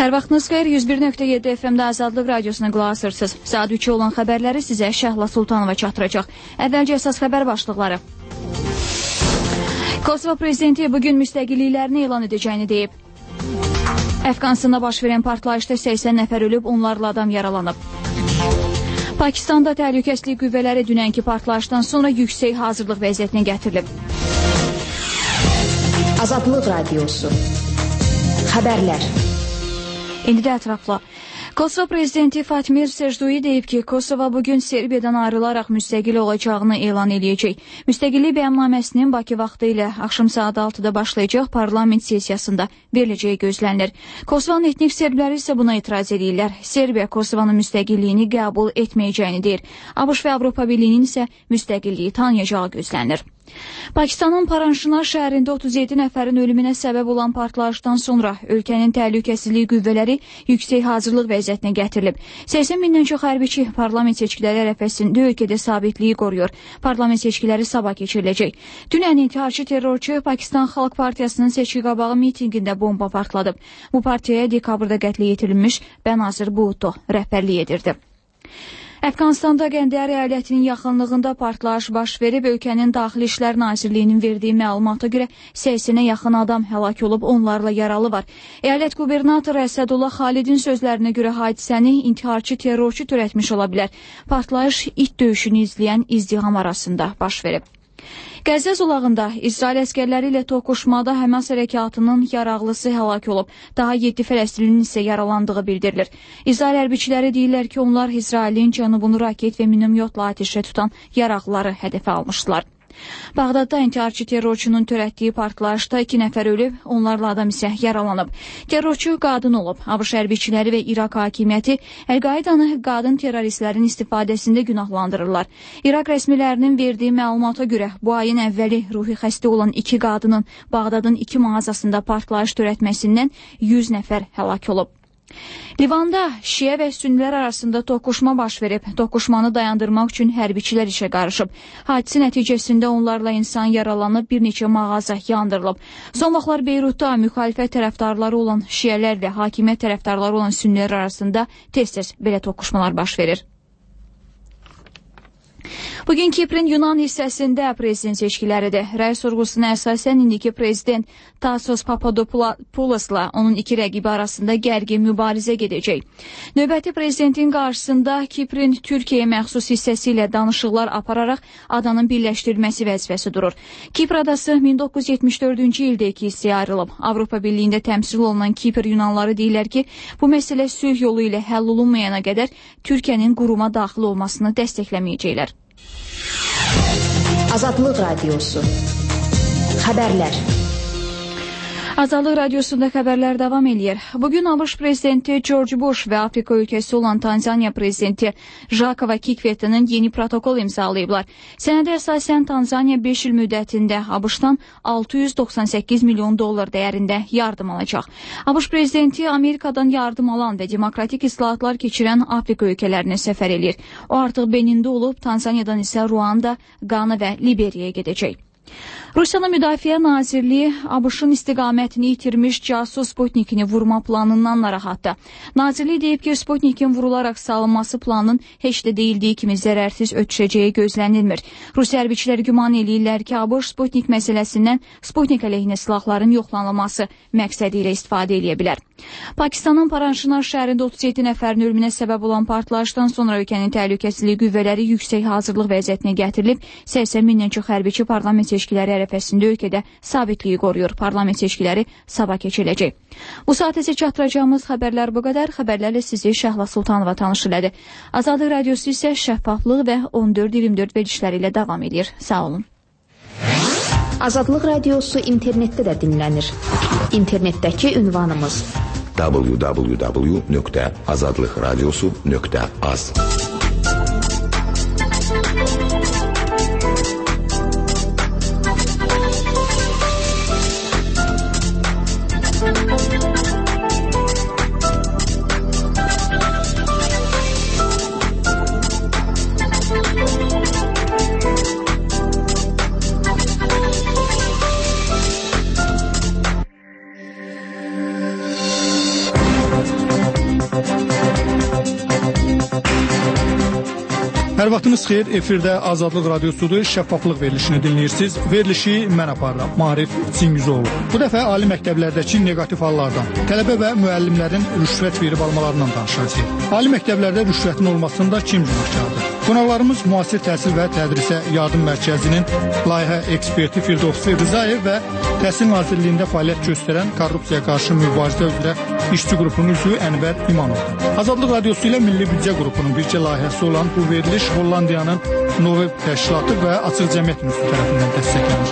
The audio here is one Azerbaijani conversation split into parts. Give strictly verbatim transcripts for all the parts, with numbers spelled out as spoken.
Hər vaxtınız xeyir, yüz bir nöqtə yeddi F M-də Azadlıq Radiosuna qulaq asırsınız. Saat üçə olan xəbərləri sizə Şəhla Sultanova çatdıracaq. Əvvəlcə əsas xəbər başlıqları. Kosovo prezidenti bugün müstəqilliklərini elan edəcəyini deyib. Əfqanistanda baş verən partlayışda səksən nəfər ölüb, onlarla adam yaralanıb. Pakistanda təhlükəsizlik qüvvələri dünənki partlayışdan sonra yüksək hazırlıq vəziyyətinə gətirilib. Azadlıq Radiosu. Xəbərlər. İndi də ətrafla. Kosovo prezidenti Fatmir Secdui deyib ki, Kosovo bugün Serbiyadan ayrılaraq müstəqil olacağını elan edəcək. Müstəqillik bəyannaməsinin Bakı vaxtı ilə axşam saat altıda başlayacaq parlament sessiyasında veriləcəyi gözlənilir. Kosovanın etnik serbləri isə buna etiraz edirlər. Serbiya Kosovanın müstəqilliyini qəbul etməyəcəyini deyir. ABŞ və Avropa Birliyinin isə müstəqilliyi tanıyacağı gözlənilir. Pakistanın Paranşınar şəhərində otuz yeddi nəfərin ölümünə səbəb olan partlayışdan sonra ölkənin təhlükəsizlik qüvvələri yüksək hazırlıq vəziyyətinə gətirilib. səksən mindən çox hərbiçi parlament seçkiləri ərəfəsində ölkədə sabitliyi qoruyur. Parlament seçkiləri sabah keçiriləcək. Dünən intiharçı terrorçu Pakistan Xalq Partiyasının seçki qabağı mitinqində bomba partladıb. Bu partiyaya dekabrda qətlə yetirilmiş Benazir Bhutto rəhbərlik edirdi. Əfqanistanda Qəndər əyalətinin yaxınlığında partlayış baş verib, ölkənin Daxili İşlər Nazirliyinin verdiyi məlumata görə səksənə yaxın adam həlak olub, onlarla yaralı var. Əyalət qubernatoru Əsədullah Xalidin sözlərinə görə hadisəni intiharçı terrorçu törətmiş ola bilər. Partlayış it döyüşünü izləyən izdiham arasında baş verib. Qəzza zolağında İsrail əskərləri ilə toqquşmada Həmas hərəkatının yaraqlısı həlak olub. Daha yeddi Fələstinlinin isə yaralandığı bildirilir. İsrail hərbiçiləri deyirlər ki, onlar İsrailin cənubunu raket və minomyotla atəşə tutan yaraqlıları hədəfə almışdılar. Bağdadda intiharçı terrorçunun törətdiyi partlayışda iki nəfər ölüb, onlarla adam isə yaralanıb. Terrorçu qadın olub. ABŞ hərbiçiləri və İraq hakimiyyəti Əl-Qaidanı qadın terroristlərin istifadəsində günahlandırırlar. İraq rəsmilərinin verdiyi məlumata görə bu ayın əvvəli ruhi xəstə olan iki qadının Bağdadın iki mağazasında partlayış törətməsindən yüz nəfər həlak olub. Livanda şiə və sünnilər arasında toqquşma baş verib. Toqquşmanı dayandırmaq üçün hərbiçilər işə qarışıb. Hadisə nəticəsində onlarla insan yaralanıb, bir neçə mağaza yandırılıb. Son vaxtlar Beyrutda müxalifət tərəfdarları olan şiələrlə hakimiyyət tərəfdarları olan sünnilər arasında tez-tez belə toqquşmalar baş verir. Bugün Kiprin Yunan hissəsində prezident seçkiləridir. Rəy sorğusuna əsasən indiki prezident Tasos Papadopoulos'la onun iki rəqibi arasında gərgin mübarizə gedəcək. Növbəti prezidentin qarşısında Kiprin Türkiyəyə məxsus hissəsi ilə danışıqlar apararaq adanın birləşdirilməsi vəzifəsi durur. Kipr adası min doqquz yüz yetmiş dördüncü ildə iki hissəyə ayrılıb. Avropa Birliyində təmsil olunan Kipr Yunanları deyirlər ki, bu məsələ sülh yolu ilə həll olunmayana qədər Türkiyənin quruma daxil olmasını dəstəkləməyəcəklər. Azadlıq Radiosu. Xəbərlər. Azadlıq Radiosunda xəbərlər davam edir. Bugün ABŞ prezidenti George Bush və Afrika ölkəsi olan Tanzaniya prezidenti Jakova Kikwet'in yeni protokol imzalayıblar. Sənədə əsasən Tanzaniya beş il müddətində ABŞ-dan altı yüz doxsan səkkiz milyon dollar dəyərində yardım alacaq. ABŞ prezidenti Amerikadan yardım alan və demokratik islahatlar keçirən Afrika ölkələrinə səfər edir. O artıq Benində olub, Tanzaniyadan isə Ruanda, Qana və Liberiyaya gedəcək. Rusiyanın Müdafiə Nazirliyi ABŞ-ın istiqamətini itirmiş casus Sputnikini vurma planından narahatdır. Nazirlik deyib ki, Sputnikin vurularaq salınması planının heç də deyildiyi kimi zərərsiz ötüşəcəyi gözlənilmir. Rusiya hərbiçiləri güman eləyirlər ki, ABŞ Sputnik məsələsindən Sputnik əleyhinə silahların yoxlanılması məqsədi ilə istifadə edə bilər. Pakistanın Paranşınar şəhərində otuz yeddi nəfərin ölümünə səbəb olan partlayışdan sonra ölkənin təhlükəsizlik qüvvələri yüksək hazırlıq vəziyyətinə gətirilib, səksən mindən çox hərbiçi parlament seçkiləri ərəfəsində ölkədə sabitliyi qoruyur. Parlament seçkiləri sabah keçiriləcək. Bu saat isə çatdıracağımız xəbərlər bu qədər. Xəbərlərlə sizi Şəhla Sultanova tanış elədi. Azadlıq Radiosu isə şəffaflıq və on dörd iyirmi dörd verilişləri ilə davam edir. Sağ olun. Azadlıq Radiosu internetdə də dinlənir. İnternetdəki ünvanımız w w w nöqtə azadlıq radiosu nöqtə az. Hər vaxtınız xeyir, efirdə Azadlıq Radiosudur, şəffaflıq verilişini dinləyirsiniz. Verilişi mən aparıram, Maarif Cingüzoğlu. Bu dəfə ali məktəblərdəki negativ hallardan, tələbə və müəllimlərin rüşvət verib almalarından danışacağıq. Ali məktəblərdə rüşvətin olmasında kim günahkardır? Qonaqlarımız müasir təhsil və tədrisə yardım mərkəzinin layihə eksperti Firdovsi Rızayev və Təhsil Nazirliyində fəaliyyət göstərən korrupsiyaya qarşı mübarizə üzrə işçi qrupunun üzvü Ənvər İmanovdur. Azadlıq Radiosu ilə Milli Büdcə qrupunun birgə layihəsi olan bu veriliş Hollandiyanın Novib təşkilatı və Açıq Cəmiyyət İnstitutu tərəfindən dəstəklənir.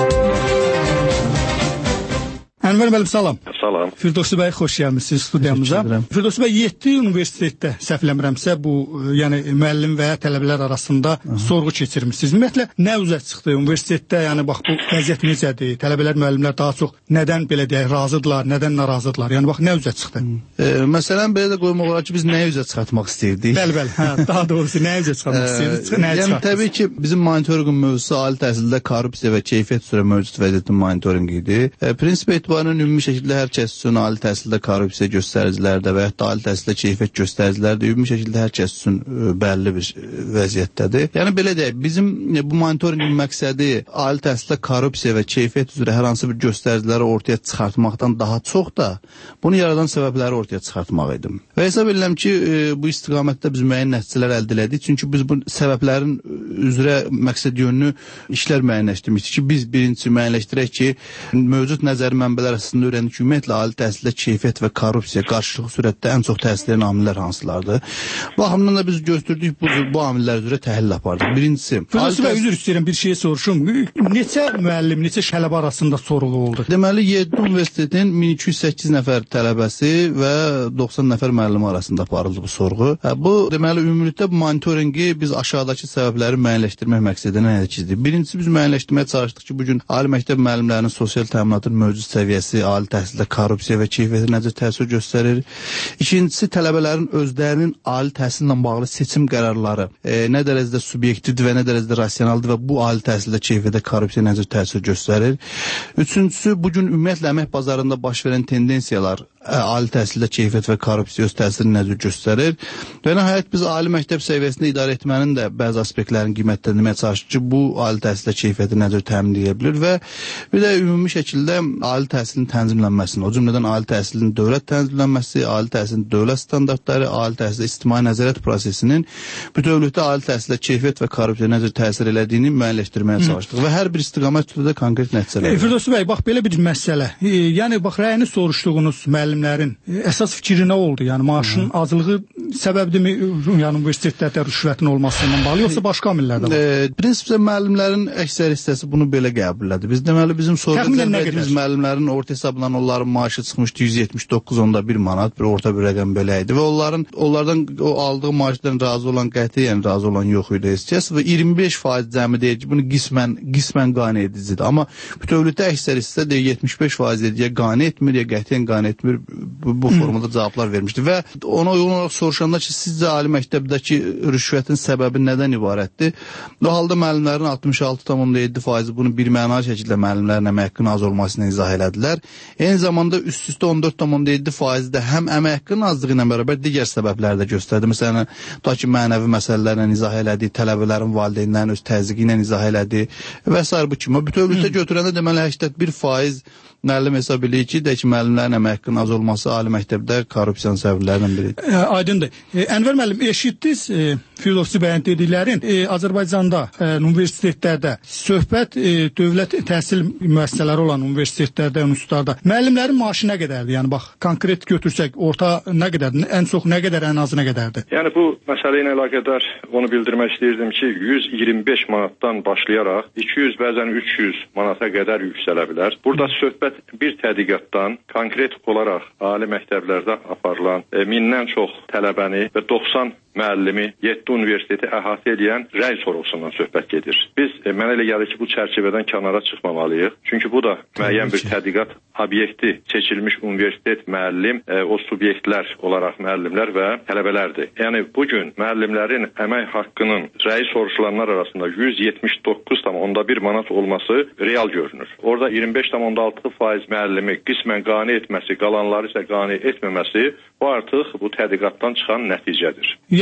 Ənvər müəllim, salam. Salam. Firdovsi bəy, xoş gəlmisiniz studiyamıza. Firdovsi bəy, yeddi universitetdə səhv eləmirəmsə bu, yəni müəllim və tələbələr arasında Aha. sorğu keçirmisiniz. Ümumiyyətlə, nə üzə çıxdı universitetdə? Yəni bax bu vəziyyət necədir? Tələbələr, müəllimlər daha çox nədən belə deyək, razıdırlar, nədən narazıdırlar? Yəni bax nə üzə çıxdı? E, məsələn belə də qoymaq olar ki, biz nəyə üzə çıxartmaq istəyirdik? Bəli, bəli. Hə, daha doğrusu nəyə üzə çıxartmaq istəyirdik? E, yəni çıxartdınız? Təbii ki, bizim monitorinqin mövzusu ali təhsildə korrupsiya və keyfiyyət üzrə mövcud vəziyyətin monitorinqi idi. E, prinsip etibarən ümumi şəkildə hər kəs üçün ali təhsildə korrupsiya göstəricilərdə və yaxud da ali təhsildə keyfiyyət göstəricilərdə ümumi şəkildə hər kəs üçün bəlli bir vəziyyətdədir. Yəni belə deyək, bizim bu monitorinqin məqsədi ali təhsildə korrupsiya və keyfiyyət üzrə hər hansı bir göstəriciləri ortaya çıxartmaqdan daha çox da bunu yaradan səbəbləri ortaya çıxartmaq idi. Və hesab edirəm ki, bu istiqamətdə biz müəyyən nəticələr əldə etdik. Çünki biz bu səbəblərin üzrə məqsədyönlü işlər müəyyənləşdirmişdik ki, biz birincisi müəyyənləşdirək ki, mövcud nəzəri mənbələr əsasında öyrəndik ki, ümumiyyətlə ali təhsildə keyfiyyət və korrupsiya qarşılıqlı surətdə ən çox təsir edən amillər hansılardır? Bu baxımdan da biz göstərdik bu, bu amillər üzrə təhlil apardıq. Birincisi, Firdovsi bəy, üzr istəyirəm, bir şey soruşum. Neçə müəllim, neçə tələbə arasında sorğu oldu? Deməli, yeddi universitetin min iki yüz səkkiz nəfər tələbəsi və doxsan nəfər müəllim arasında aparıldı bu sorğu. Bu, deməli, ümumilikdə bu monitorinqi biz aşağıdakı səbəbləri müəyyənləşdirmək məqsədinə hərəkizdir. Birincisi, biz müəyyənləşdirməyə çalışdıq ki, bugün ali məktəb müəllimlərinin sosial təminatın mövcud səviyyəsi, ali təhsildə korrupsiya və keyfiyyətə necə təsir göstərir. İkincisi, tələbələrin özlərinin ali təhsillə bağlı seçim qərarları e, nə dərəcədə subyektivdir və nə dərəcədə rasionaldır və bu ali təhsildə keyfiyyətə korrupsiya necə təsir göstərir. Üçüncüsü, bugün ümumiyyətlə əmək bazarında baş verən tendensiyalar ə, ali təhsildə keyfiyyət və korrupsiya öz təsirini necə göstərir. Və nəhayət biz ali məktəb səviyyəsində idarə etmənin də bəzi aspektlərini qiymətləndirməyə çalışdıq ki, bu ali təhsildə keyfiyyəti necə təmin edə bilir və bir də ümumi şəkildə ali təhsilin tənzimlənməsini, o cümlədən ali təhsilin dövlət tənzimlənməsi, ali təhsilin dövlət standartları, ali təhsildə ictimai nəzarət prosesinin bütövlükdə ali təhsildə keyfiyyət və korrupsiya necə təsir elədiyini müəyyənləşdirməyə çalışdıq və hər bir istiqamət üzrə də konkret nəticələr. E, Firdovsi bəy, bax belə bir məsələ. E, yəni bax rəyini soruşduğunuz müəllimlərin e, əsas fikri nə oldu? Yəni maaşın Hı. azlığı səbəbdirmi, yəni universitetlərdə rüşvətin olmasından bağlı, yoxsa başqa amillər də var? E, prinsipcə müəllimlərin əksər hissəsi bunu belə qəbul elədi. Biz deməli bizim sorğu verdiğimiz müəllimlərin orta hesabla onların maaşı çıxmışdı yüz yetmiş doqquz onda bir manat, bir orta bir rəqəm belə idi və onların onlardan o aldığı maaşdan razı olan qətiyyən razı olan yox idi heç kəs və iyirmi beş faiz cəmi deyir ki, bunu qismən qismən qane edicidir. Amma bütövlükdə əksər hissə deyir yetmiş beş faiz ediyə qane etmir, ya qətiyyən qane etmir, bu, bu formada cavablar vermişdi və ona uyğun olaraq soruşanda ki, sizcə ali məktəbdəki rüşvətin səbəbi nədən ibarətdir? O halda müəllimlərin altmış altı tam yeddi faizi bunu birmənalı şəkildə müəllimlərin əmək haqqının az olmasını izah elədilər. Eyni zamanda üst-üstə on dörd tam yeddi faizi də həm əmək haqqının azlığı ilə bərabər digər səbəbləri də göstərdi. Məsələn, tutaq ki, mənəvi məsələlərlə izah elədi, tələbələrin valideynlərin öz təzyiqi ilə izah elədi və s. bu kimi. Bütövlükdə götürəndə deməli səksən bir faiz müəllim hesab edir ki, də ki, müəllimlərin əmək haqqının az olması ali məktəbdə korrupsiyanın səbəblərindən biridir. E, aydındır. E, Ənvər müəllim, eşitdiniz e, Firdovsi bəyin dediklərin e, Azərbaycanda e, universitetlərdə söhbət e, dövlət təhsil müəssisələri olan universitetlərdə, institutlarda müəllimlərin maaşı nə qədərdir? Yəni bax, konkret götürsək, orta nə qədərdir? Ən çox nə qədər, ən azı nə qədərdir? Yəni bu məsələ ilə əlaqədar onu bildirmək istəyirdim ki, yüz iyirmi beş manatdan başlayaraq iki yüz, bəzən üç yüz manata qədər yüksələ bilər. Burada söhbət bir tədqiqatdan konkret olaraq ali məktəblərdə aparılan e, mindən çox tələbəni və doxsan müəllimi yeddi universiteti əhatə edən rəy sorğusundan söhbət gedir. Biz e, mənə elə gəlir ki, bu çərçivədən kənara çıxmamalıyıq. Çünki bu da müəyyən bir tədqiqat obyekti seçilmiş universitet, müəllim, e, o subyektlər olaraq müəllimlər və tələbələrdir. Yəni bugün müəllimlərin əmək haqqının rəy soruşulanlar arasında yüz yetmiş doqquz tam onda bir manat olması real görünür. Orada iyirmi beş tam onda altı faiz müəllimi qismən qane etməsi, qalanları isə qane etməməsi bu artıq bu tədqiqatdan çıxan nəticədir.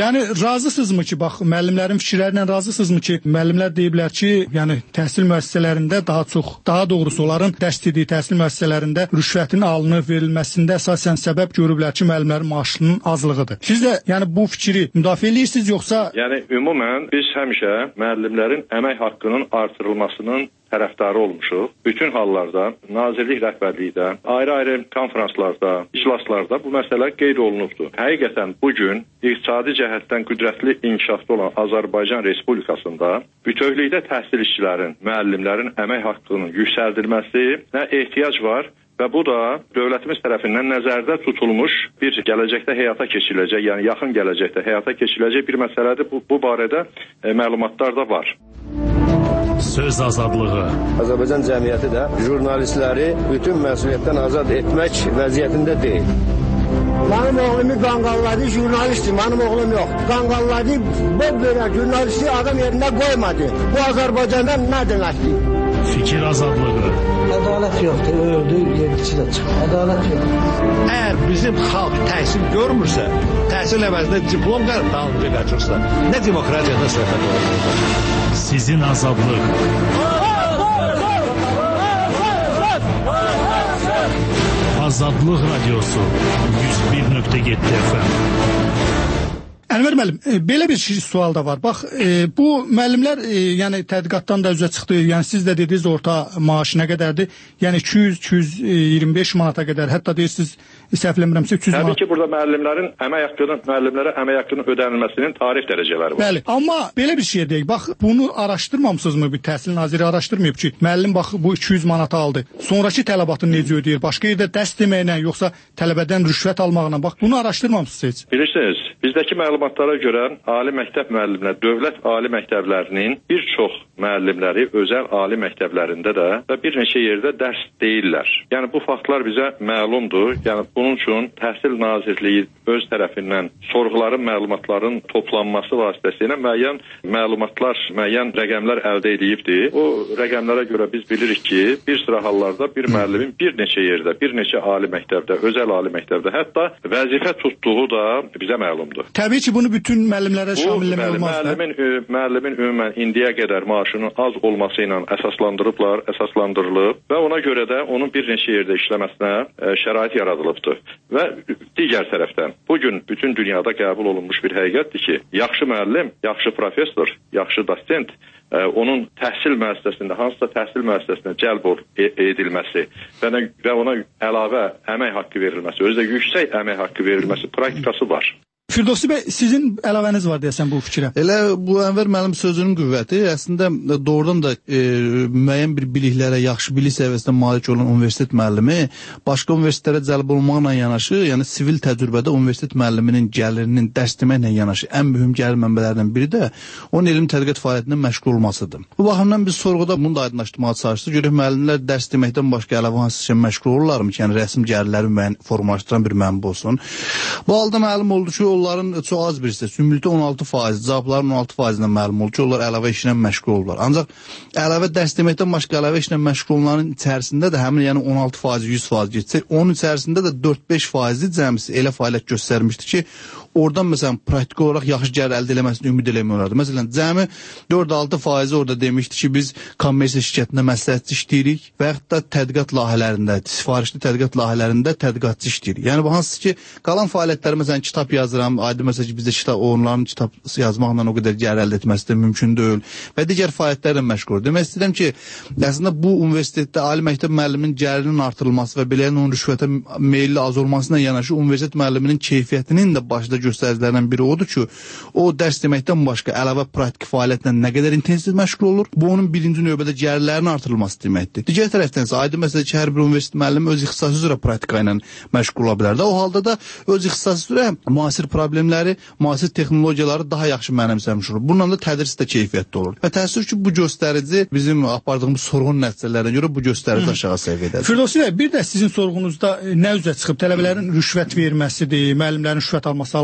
Yəni razısınızmı ki, bax müəllimlərin fikirlərindən razısınızmı ki, müəllimlər deyiblər ki, yəni təhsil müəssisələrində daha çox, daha doğrusu onların dərs dediyi təhsil müəssisələrində rüşvətin alınıb verilməsində əsasən səbəb görüblər ki, müəllimlərin maaşının azlığıdır. Siz də yəni bu fikri müdafiə edirsiniz yoxsa? Yəni ümumən biz həmişə müəllimlərin əmək haqqının artırılmasının tərəfdarı olmuşuq. Bütün hallarda nazirlik rəhbərlikdə, ayrı-ayrı konferanslarda, iclaslarda bu məsələ qeyd olunubdur. Həqiqətən bugün iqtisadi cəhətdən qüdrətli inkişafda olan Azərbaycan Respublikasında bütövlükdə təhsil işçilərin, müəllimlərin əmək haqqının yüksəldilməsinə ehtiyac var. Və bu da dövlətimiz tərəfindən nəzərdə tutulmuş bir gələcəkdə həyata keçiriləcək, yəni yaxın gələcəkdə həyata keçiriləcək bir məsələdir. Bu, bu barədə e, məlumatlar da var. Söz azadlığı. Azərbaycan cəmiyyəti də jurnalistləri bütün məsuliyyətdən azad etmək vəziyyətində deyil. Mənim oğlumu qanqalladı, jurnalistdir, mənim oğlum yox. Qanqalladı, bu belə jurnalisti adam yerində qoymadı. Bu Azərbaycanda nə deməkdir? Fikir azadlığı. Ədalət yoxdur, öldü, yedisi də çıxır. Ədalət yoxdur. Əgər bizim xalq təhsil görmürsə, təhsil əvəzində diplom qərb dalınca qaçırsa, nə demokratiyadan söhbət olur? Sizin azadlıq. Azadlıq Radiosu yüz bir nöqtə yeddi F M. Ənvər müəllim, e, belə bir şey, sual da var. Bax, e, bu müəllimlər e, yəni tədqiqatdan da üzə çıxdı. Yəni siz də dediniz orta maaş nə qədərdir? Yəni iki yüz iki yüz iyirmi beş manata qədər, hətta deyirsiniz, səhv eləmirəmsə üç yüz manat. Təbii ki, burada müəllimlərin əmək haqqının, müəllimlərə əmək haqqının ödənilməsinin tarif dərəcələri var. Bəli, amma belə bir şey deyək. Bax, bunu araşdırmamısınızmı? Bir təhsil naziri araşdırmayıb ki, müəllim bax bu iki yüz manat aldı. Sonrakı tələbatını necə ödəyir? Başqa yerdə dərs deməklə, yoxsa tələbədən rüşvət almaqla? Bax, bunu araşdırmamısınız heç? Bilirsiniz, bizdəki məlumatlara görə ali məktəb müəllimləri, dövlət ali məktəblərinin bir çox müəllimləri özəl ali məktəblərində də və bir neçə yerdə dərs deyirlər. Yəni bu faktlar bizə məlumdur. Yəni bunun üçün Təhsil Nazirliyi öz tərəfindən sorğuların, məlumatların toplanması vasitəsilə müəyyən məlumatlar, müəyyən rəqəmlər əldə edibdir. O rəqəmlərə görə biz bilirik ki, bir sıra hallarda bir müəllimin bir neçə yerdə, bir neçə ali məktəbdə, özəl ali məktəbdə, hətta vəzifə tutduğu da bizə məlumdur. Təbii ki, bunu bütün müəllimlərə şamilləmək olmaz. Müəllimin, müəllimin ümumən indiyə qədər maaşının az olması ilə əsaslandırıblar, əsaslandırılıb və ona görə də onun bir neçə yerdə işləməsinə ə, şərait yaradılıbdır. Və digər tərəfdən, bugün bütün dünyada qəbul olunmuş bir həqiqətdir ki, yaxşı müəllim, yaxşı professor, yaxşı dosent, ə, onun təhsil müəssisəsində, hansısa təhsil müəssisəsinə cəlb edilməsi və, və ona əlavə əmək haqqı verilməsi, özü də yüksək əmək haqqı verilməsi praktikası var. Firdovsi bəy, sizin əlavəniz var deyəsən bu fikrə. Elə bu Ənvər müəllim sözünün qüvvəti əslində doğrudan da e, müəyyən bir biliklərə, yaxşı bilik səviyyəsində malik olan universitet müəllimi başqa universitetlərə cəlb olmaqla yanaşı, yəni sivil təcrübədə universitet müəlliminin gəlirinin dərs deməklə yanaşı ən mühüm gəlir mənbələrindən biri də onun elm tədqiqat fəaliyyətində məşğul olmasıdır. Bu baxımdan biz sorğuda bunu da aydınlaşdırmağa çalışdıq. Görək müəllimlər dərs deməkdən başqa əlavə hansı işə məşğul olurlarmı ki, yəni rəsm gəlirləri müəyyən formalaşdıran bir mənbə olsun. Bu halda məlum oldu ki, onların çox az bir hissəsi, ümumilikdə on altı faiz, cavabların on altı faizindən məlum oldu ki, onlar əlavə işlə məşğul olurlar. Ancaq əlavə dərs deməkdən başqa əlavə işlə məşğul olanların içərisində də həmin yəni on altı faiz, yüz faiz getsək, onun içərisində də dörd beş faizi cəmisi elə fəaliyyət göstərmişdi ki, oradan məsələn praktik olaraq yaxşı gəlir əldə eləməsini ümid eləmək olardı. Məsələn, cəmi dörd altı faizi orada demişdi ki, biz kommersiya şirkətində məsləhətçi işləyirik və yaxud da tədqiqat layihələrində, sifarişli tədqiqat layihələrində tədqiqatçı işləyirik. Yəni bu hansı ki, qalan fəaliyyətləri məsələn kitab yazıram, aydın məsəl ki, bizdə kitab, onların kitab yazmaqla o qədər gəlir əldə etməsi də mümkün deyil və digər fəaliyyətlərlə məşğul. Demək istəyirəm ki, əslində bu universitetdə ali məktəb müəlliminin gəlirinin artırılması və belə onun rüşvətə meylli az olmasına yanaşı universitet müəlliminin keyfiyyətinin də başda göstəricilərdən biri odur ki, o dərs deməkdən başqa əlavə praktik fəaliyyətlə nə qədər intensiv məşğul olur, bu onun birinci növbədə gəlirlərinin artırılması deməkdir. Digər tərəfdən isə aydın məsələ ki, hər bir universitet müəllimi öz ixtisası üzrə praktika ilə məşğul ola bilər də. O halda da öz ixtisası üzrə müasir problemləri, müasir texnologiyaları daha yaxşı mənimsəmiş olur. Bununla da tədris də keyfiyyətli olur. Və təəssüf ki, bu göstərici bizim apardığımız sorğunun nəticələrinə görə bu göstərici aşağı səviyyədədir. Firdovsi bəy, bir də sizin sorğunuzda nə üzə çıxıb tələbələrin rüşvət verməsidir, müəllimlərin rüşvət alması halları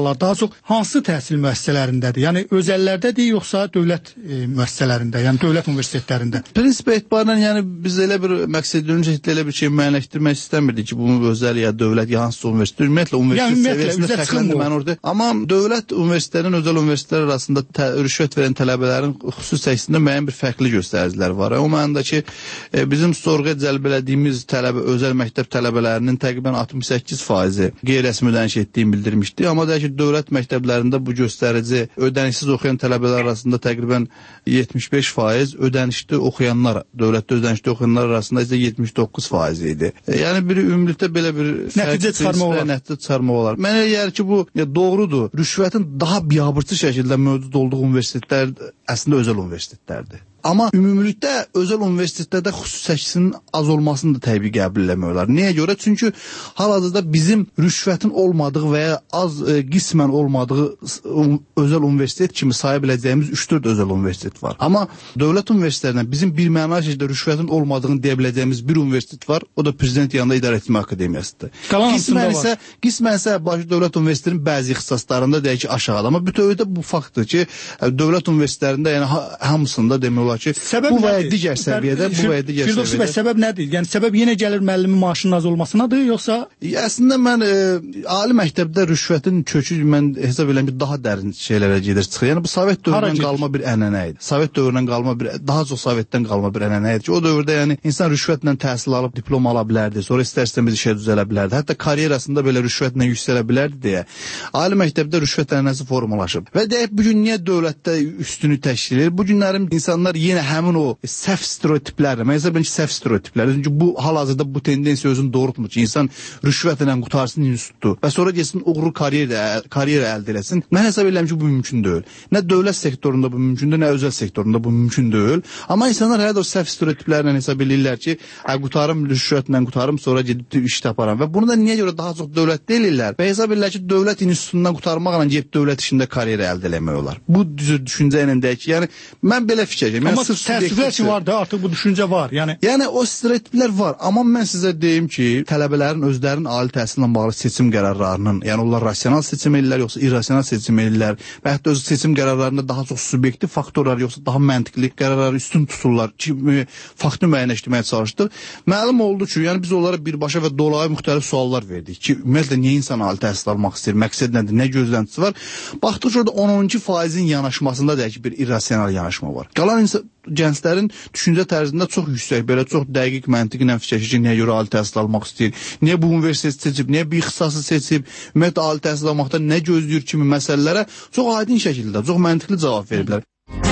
suallar daha çox hansı təhsil müəssisələrindədir? Yəni özəllərdədir yoxsa dövlət e, müəssisələrində, yəni dövlət universitetlərində? Prinsip etibarən yəni biz elə bir məqsəd önceliklə elə bir şey müəyyənləşdirmək istəmirdik ki, bu özəl ya dövlət ya hansısa universitet, ümumiyyətlə universitet yəni, səviyyəsində fərqləndirməni orada. Amma dövlət universitetlərin özəl universitetlər arasında tə, rüşvət verən tələbələrin xüsusi çəkisində müəyyən bir fərqli göstəricilər var. O mənada ki, e, bizim sorğuya cəlb elədiyimiz tələbə özəl məktəb tələbələrinin təqribən altmış səkkiz faizi qeyri-rəsmi ödəniş etdiyini bildirmişdi. Amma deyək ki, dövlət məktəblərində bu göstərici ödənişsiz oxuyan tələbələr arasında təqribən yetmiş beş faiz, ödənişli oxuyanlar, dövlətdə ödənişli oxuyanlar arasında isə yetmiş doqquz faiz idi. E, yəni bir ümumilikdə belə bir nəticə çıxarma olar. Nəticə çıxarma olar. Mənə gəlir ki, bu ya, doğrudur. Rüşvətin daha biabırçı şəkildə mövcud olduğu universitetlər əslində özəl universitetlərdir. Amma ümumilikdə özəl universitetlərdə xüsusi çəkisinin az olmasını da təbii qəbul eləmək olar. Niyə görə? Çünki hal-hazırda bizim rüşvətin olmadığı və ya az e, qismən olmadığı um, özəl universitet kimi saya biləcəyimiz üç dörd özəl universitet var. Amma dövlət universitetlərindən bizim bir mənalı şəkildə rüşvətin olmadığını deyə biləcəyimiz bir universitet var. O da Prezident yanında İdarə Etmə Akademiyasıdır. Qismən isə, qismən isə başı dövlət universitetinin bəzi ixtisaslarında deyək ki, aşağıda. Amma bütövlükdə bu faktdır ki, dövlət universitetlərində yəni hamısında demək ki, səbəb bu və ya digər səviyyədə, bu və ya digər Firdovsi bəy, səbəb nədir? Yəni səbəb yenə gəlir müəllimin maaşının az olmasınadır, yoxsa? Əslində mən e, ali məktəbdə rüşvətin kökü mən hesab edirəm ki, daha dərin şeylərə gedir, çıxır. Yəni bu Sovet dövründən qalma bir ənənə idi. Sovet dövründən qalma bir, daha çox Sovetdən qalma bir ənənə idi ki, o dövrdə yəni insan rüşvətlə təhsil alıb diplom ala bilərdi, sonra istər-istəməz işə düzələ bilərdi. Hətta karyerasında belə rüşvətlə yüksələ bilərdi deyə. Ali məktəbdə rüşvət ənənəsi formalaşıb. Və deyək bu gün niyə dövlətdə üstünü təşkil edir? Bu günlərin insanlar yenə həmin o səhv stereotiplərlə, mən hesab edirəm ki, səhv stereotiplərlə, çünki bu hal-hazırda bu tendensiya özünü doğrultmur ki, insan rüşvətlə qutarsın institutu və sonra getsin uğurlu karyer, karyer əldə eləsin. Mən hesab edirəm ki, bu mümkün deyil. Nə dövlət sektorunda bu mümkündür, nə özəl sektorunda bu mümkün deyil. Amma insanlar hələ də o səhv stereotiplərlə hesab edirlər ki, qutarım rüşvətlə qutarım, sonra gedib iş taparam və bunu da niyə görə daha çox dövlət deyirlər və hesab edirlər ki, dövlət institutundan qutarmaqla gedib dövlət işində karyer əldə eləmək olar. Bu düşüncə ilə deyək ki, yəni mən belə fikirləşirəm. Amma təəssüflər ki, var da, artıq bu düşüncə var. Yəni, yəni o stereotiplər var. Amma mən sizə deyim ki, tələbələrin özlərinin ali təhsillə bağlı seçim qərarlarının, yəni onlar rasional seçim edirlər, yoxsa irrasional seçim edirlər və hətta öz seçim qərarlarında daha çox subyektiv faktorlar, yoxsa daha məntiqli qərarları üstün tuturlar kimi faktını müəyyənləşdirməyə çalışdıq. Məlum oldu ki, yəni biz onlara birbaşa və dolayı müxtəlif suallar verdik ki, ümumiyyətlə niyə insan ali təhsil almaq istəyir, məqsəd nədir, nə gözləntisi var? Baxdıq ki, orada on on iki faizin yanaşmasında deyək ki, bir irrasional yanaşma var. Qalan insan gənclərin düşüncə tərzində çox yüksək, belə çox dəqiq məntiqlə fikirləşir ki, niyə görə ali təhsil almaq istəyir, niyə bu universiteti seçib, niyə bir ixtisası seçib, ümumiyyətlə ali təhsil almaqdan nə gözləyir kimi məsələlərə çox aydın şəkildə, çox məntiqli cavab veriblər.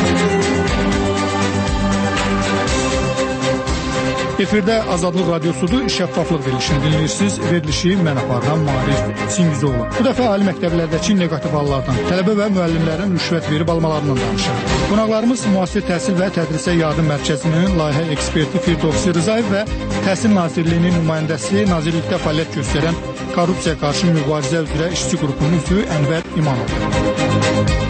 Efirdə Azadlıq Radiosudur, şəffaflıq verilişini dinləyirsiniz. Verilişi mən aparıram, Marif Çingizoğlu. Bu dəfə ali məktəblərdəki negativ hallardan, tələbə və müəllimlərin rüşvət verib almalarından danışır. Qonaqlarımız Müasir Təhsil və Tədrisə Yardım Mərkəzinin layihə eksperti Firdovsi Rzayev və Təhsil Nazirliyinin nümayəndəsi, nazirlikdə fəaliyyət göstərən korrupsiya qarşı mübarizə üzrə işçi qrupunun üzvü Ənvər İmanov.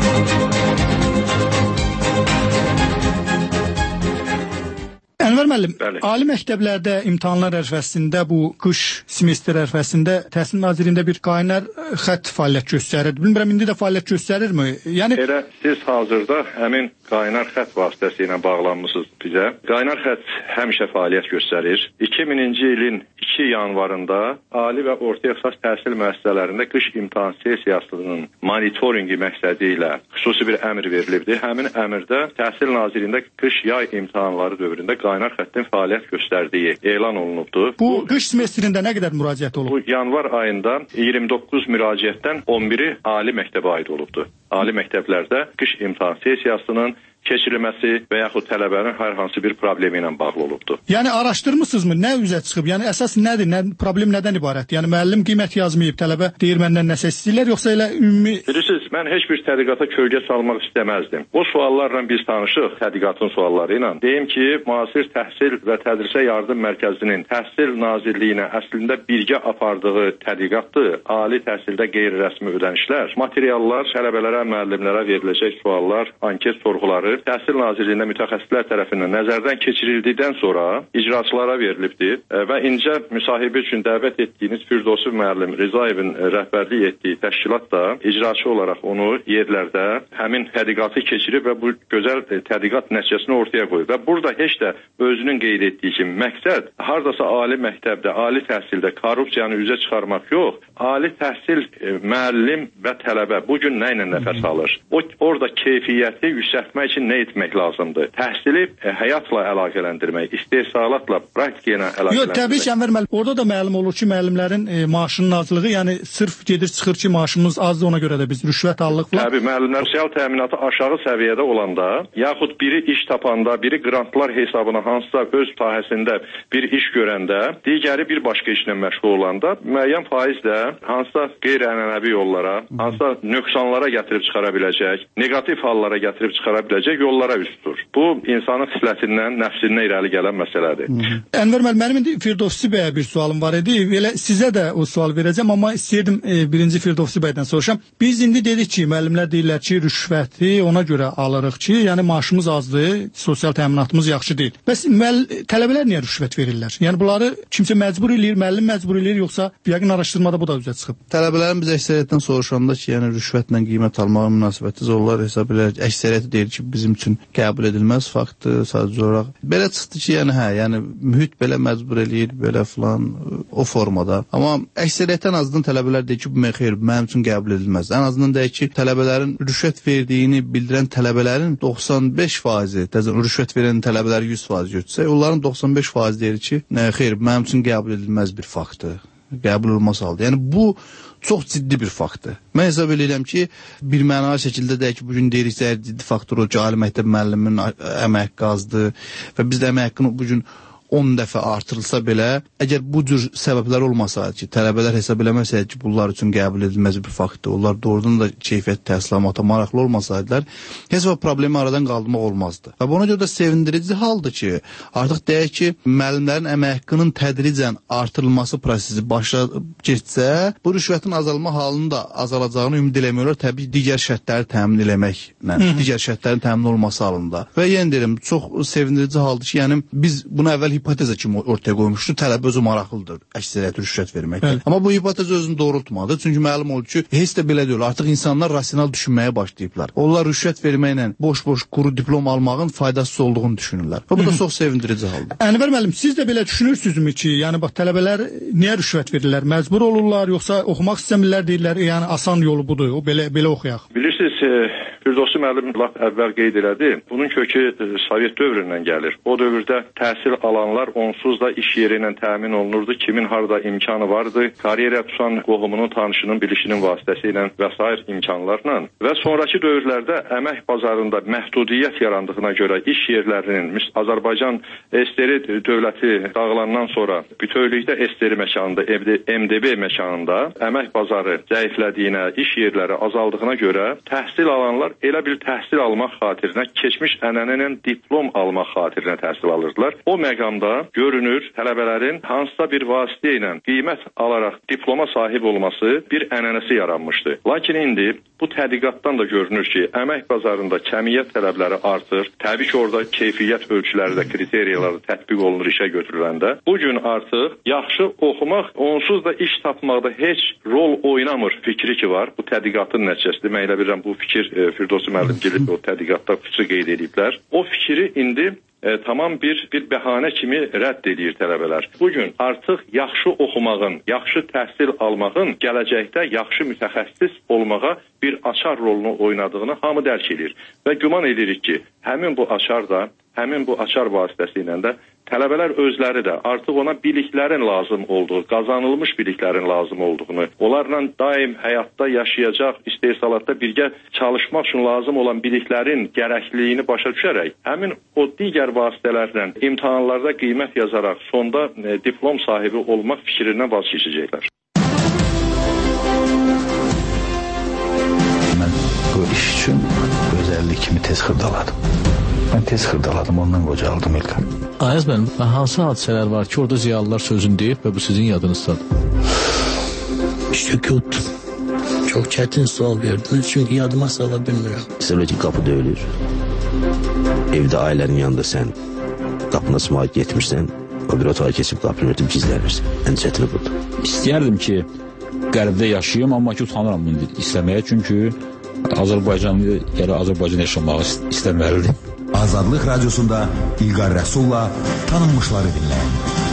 Ənvər müəllim, Bəli. Ali məktəblərdə imtahanlar ərəfəsində bu qış semestr ərəfəsində Təhsil Nazirliyində bir qaynar xətt fəaliyyət göstərir. Bilmirəm indi də fəaliyyət göstərirmi? Yəni elə siz hazırda həmin qaynar xətt vasitəsilə bağlanmısınız bizə. Qaynar xətt həmişə fəaliyyət göstərir. iki mininci ilin iki yanvarında ali və orta ixtisas təhsil müəssisələrində qış imtahan sessiyasının monitorinqi məqsədi ilə xüsusi bir əmr verilibdi. Həmin əmrdə Təhsil Nazirliyində qış yay imtahanları dövründə qaynar xəttin fəaliyyət göstərdiyi elan olunubdur. Bu qış semestrində nə qədər müraciət olub? Bu yanvar ayında iyirmi doqquz müraciətdən on biri ali məktəbə aid olubdur. Ali məktəblərdə qış imtahan sessiyasının keçirilməsi və yaxud tələbənin hər hansı bir problemi ilə bağlı olubdur. Yəni araşdırmısınızmı? Nə üzə çıxıb? Yəni əsas nədir? Nə, problem nədən ibarət? Yəni müəllim qiymət yazmayıb, tələbə deyir məndən nəsə istəyirlər, yoxsa elə ümumi... Bilirsiniz, mən heç bir tədqiqata kölgə salmaq istəməzdim. O suallarla biz tanışıq, tədqiqatın sualları ilə. Deyim ki, Müasir Təhsil və Tədrisə Yardım Mərkəzinin Təhsil Nazirliyinə əslində birgə apardığı tədqiqatdır. Ali təhsildə qeyri-rəsmi ödənişlər, materiallar, tələbələrə, müəllimlərə veriləcək suallar, anket sorğuları Ali Təhsil Nazirliyində mütəxəssislər tərəfindən nəzərdən keçirildikdən sonra icraçılara verilibdir və incə müsahibə üçün dəvət etdiyiniz Firdovsi müəllim Rizayevin rəhbərlik etdiyi təşkilat da icraçı olaraq onu yerlərdə həmin tədqiqatı keçirib və bu gözəl tədqiqat nəticəsini ortaya qoyub. Və burada heç də özünün qeyd etdiyi kimi məqsəd hardasa ali məktəbdə, ali təhsildə korrupsiyanı üzə çıxarmaq yox, ali təhsil müəllim və tələbə bugün nə ilə nəfəs alır? O orada keyfiyyəti yüksəltmək üçün nə etmək lazımdır? Təhsili e, həyatla əlaqələndirmək, istehsalatla, praktika ilə əlaqələndirmək. Yox, təbii ki, Ənvər müəllim, orada da məlum olur ki, müəllimlərin e, maaşının azlığı, yəni sırf gedir çıxır ki, maaşımız azdır, ona görə də biz rüşvət alırıq. Təbii, müəllimlər sosial təminatı aşağı səviyyədə olanda, yaxud biri iş tapanda, biri qrantlar hesabına hansısa öz sahəsində bir iş görəndə, digəri bir başqa işlə məşğul olanda, müəyyən faizlə hansısa qeyri-ənənəvi yollara, hansısa nöqsanlara gətirib çıxara biləcək, negativ hallara gətirib çıxara biləcək yollara üst tutur. Bu, insanın xislətindən, nəfsindən irəli gələn məsələdir. Ənvər müəllim, mənim indi Firdovsi bəyə bir sualım var idi. Elə sizə də o sual verəcəm, amma istəyirdim e, birinci Firdovsi bəydən soruşam. Biz indi dedik ki, müəllimlər deyirlər ki, rüşvəti ona görə alırıq ki, yəni maaşımız azdır, sosial təminatımız yaxşı deyil. Bəs müəll tələbələr niyə rüşvət verirlər? Yəni bunları kimsə məcbur eləyir, müəllim məcbur eləyir, yoxsa yəqin araşdırmada bu da üzə çıxıb? Tələbələrin biz əksəriyyətdən soruşanda ki, yəni rüşvətlə qiymət almağa münasibətiz onlar hesab edir. Əksəriyyəti deyir ki, bizim üçün qəbul edilməz faktdır, sadəcə olaraq. Belə çıxdı ki, yəni hə, yəni mühit belə məcbur eləyir, belə filan o formada. Amma əksəriyyətən azından tələbələr deyir ki, bu xeyr, mənim üçün qəbul edilməz. Ən azından deyir ki, tələbələrin rüşvət verdiyini bildirən tələbələrin doxsan beş faizi, təzən rüşvət verən tələbələr yüz faiz götürsək, onların doxsan beş faizi deyir ki, nə xeyr, mənim üçün qəbul edilməz bir faktdır. Qəbul olmaz halda. Yəni bu çox ciddi bir faktdır. Mən hesab edirəm ki, bir mənalı şəkildə deyək ki, bugün deyirik ki, ciddi faktor o ki, ali məktəb müəlliminin əmək haqqıdır və biz də əmək haqqını bugün on dəfə artırılsa belə, əgər bu cür səbəblər olmasaydı ki, tələbələr hesab eləməsəydi ki, bunlar üçün qəbul edilməz bir faktdır, onlar doğrudan da keyfiyyət təhsilamata maraqlı olmasaydılar, heç bir problemi aradan qaldırmaq olmazdı. Və buna görə də sevindirici haldır ki, artıq deyək ki, müəllimlərin əmək haqqının tədricən artırılması prosesi başa getsə, bu rüşvətin azalma halını da azalacağını ümid eləmiyorlar, təbii digər şərtləri təmin eləməklə, digər şərtlərin təmin olması halında. Və yenə deyirəm, çox sevindirici haldır ki, yəni biz bunu əvvəl hipoteza kimi ortaya qoymuşdu. Tələbə özü maraqlıdır əksəriyyət rüşvət verməkdə. Amma bu hipoteza özünü doğrultmadı. Çünki məlum oldu ki, heç də belə deyil. Artıq insanlar rasional düşünməyə başlayıblar. Onlar rüşvət verməklə boş-boş quru diplom almağın faydasız olduğunu düşünürlər. Və bu da çox sevindirici haldır. Ənvər müəllim, siz də belə düşünürsünüzmü ki, yəni bax tələbələr niyə rüşvət verirlər? Məcbur olurlar, yoxsa oxumaq istəmirlər deyirlər, yəni asan yolu budur. O belə belə oxuyaq. Bilirsiniz, e Firdovsi müəllim lap əvvəl qeyd elədi. Bunun kökü Sovet dövründən gəlir. O dövrdə təhsil alanlar onsuz da iş yeri ilə təmin olunurdu. Kimin harda imkanı vardı, karyera tutan qohumunun, tanışının, bilişinin vasitəsilə və sair imkanlarla. Və sonraki dövrlərdə əmək bazarında məhdudiyyət yarandığına görə iş yerlərinin, Azərbaycan S D R dövləti dağılandan sonra bütövlükdə S D R məkanında, M D B məkanında əmək bazarı zəiflədiyinə, iş yerləri azaldığına görə təhsil alanlar elə bir təhsil almaq xatirinə, keçmiş ənənənin diplom almaq xatirinə təhsil alırdılar. O məqamda görünür, tələbələrin hansısa bir vasitə ilə qiymət alaraq diploma sahib olması bir ənənəsi yaranmışdı. Lakin indi bu tədqiqatdan da görünür ki, əmək bazarında kəmiyyət tələbləri artır. Təbii ki, orada keyfiyyət ölçüləri də, kriteriyaları tətbiq olunur işə götürüləndə. Bugün artıq yaxşı oxumaq, onsuz da iş tapmaqda heç rol oynamır fikri ki var. Bu tədqiqatın nəticəsidir. Mən elə bilirəm bu fikir e, Firdovsi müəllim gəlib o tədqiqatda xüsusi qeyd ediblər. O fikri indi E, tamam bir bir bəhanə kimi rədd edir tələbələr. Bugün artıq yaxşı oxumağın, yaxşı təhsil almağın gələcəkdə yaxşı mütəxəssis olmağa bir açar rolunu oynadığını hamı dərk edir. Və güman edirik ki, həmin bu açar da, həmin bu açar vasitəsilə də tələbələr özləri də artıq ona biliklərin lazım olduğu, qazanılmış biliklərin lazım olduğunu, onlarla daim həyatda yaşayacaq, istehsalatda birgə çalışmaq üçün lazım olan biliklərin gərəkliliyini başa düşərək, həmin o digər vasitələrlə imtahanlarda qiymət yazaraq sonda e, diplom sahibi olmaq fikrindən vaz keçəcəklər. Mən bu iş üçün özəllik kimi tez xırdaladım. Mən tez xırdaladım, ondan qocaldım İlqar. Ayaz mənim, hansı hadisələr var ki, orada ziyalılar sözünü deyib və bu sizin yadınızdadır? Sükut. Çok çətin sual verdiniz çünkü yadıma sala bilmirəm. Söyləyəcək qapı döyülür. evdə ailənin yanında sən qapına sımağa getmirsən, o bir otağa keçib qapını örtüb gizlənirsən. Ən çətini budur. İstəyərdim ki, qərbdə yaşayım, amma ki, utanıram bunu istəməyə, çünki Azərbaycanlı yəni Azərbaycan yaşamağı istəməlidir. Azadlıq Radiosunda İlqar Rəsulla tanınmışları dinləyin.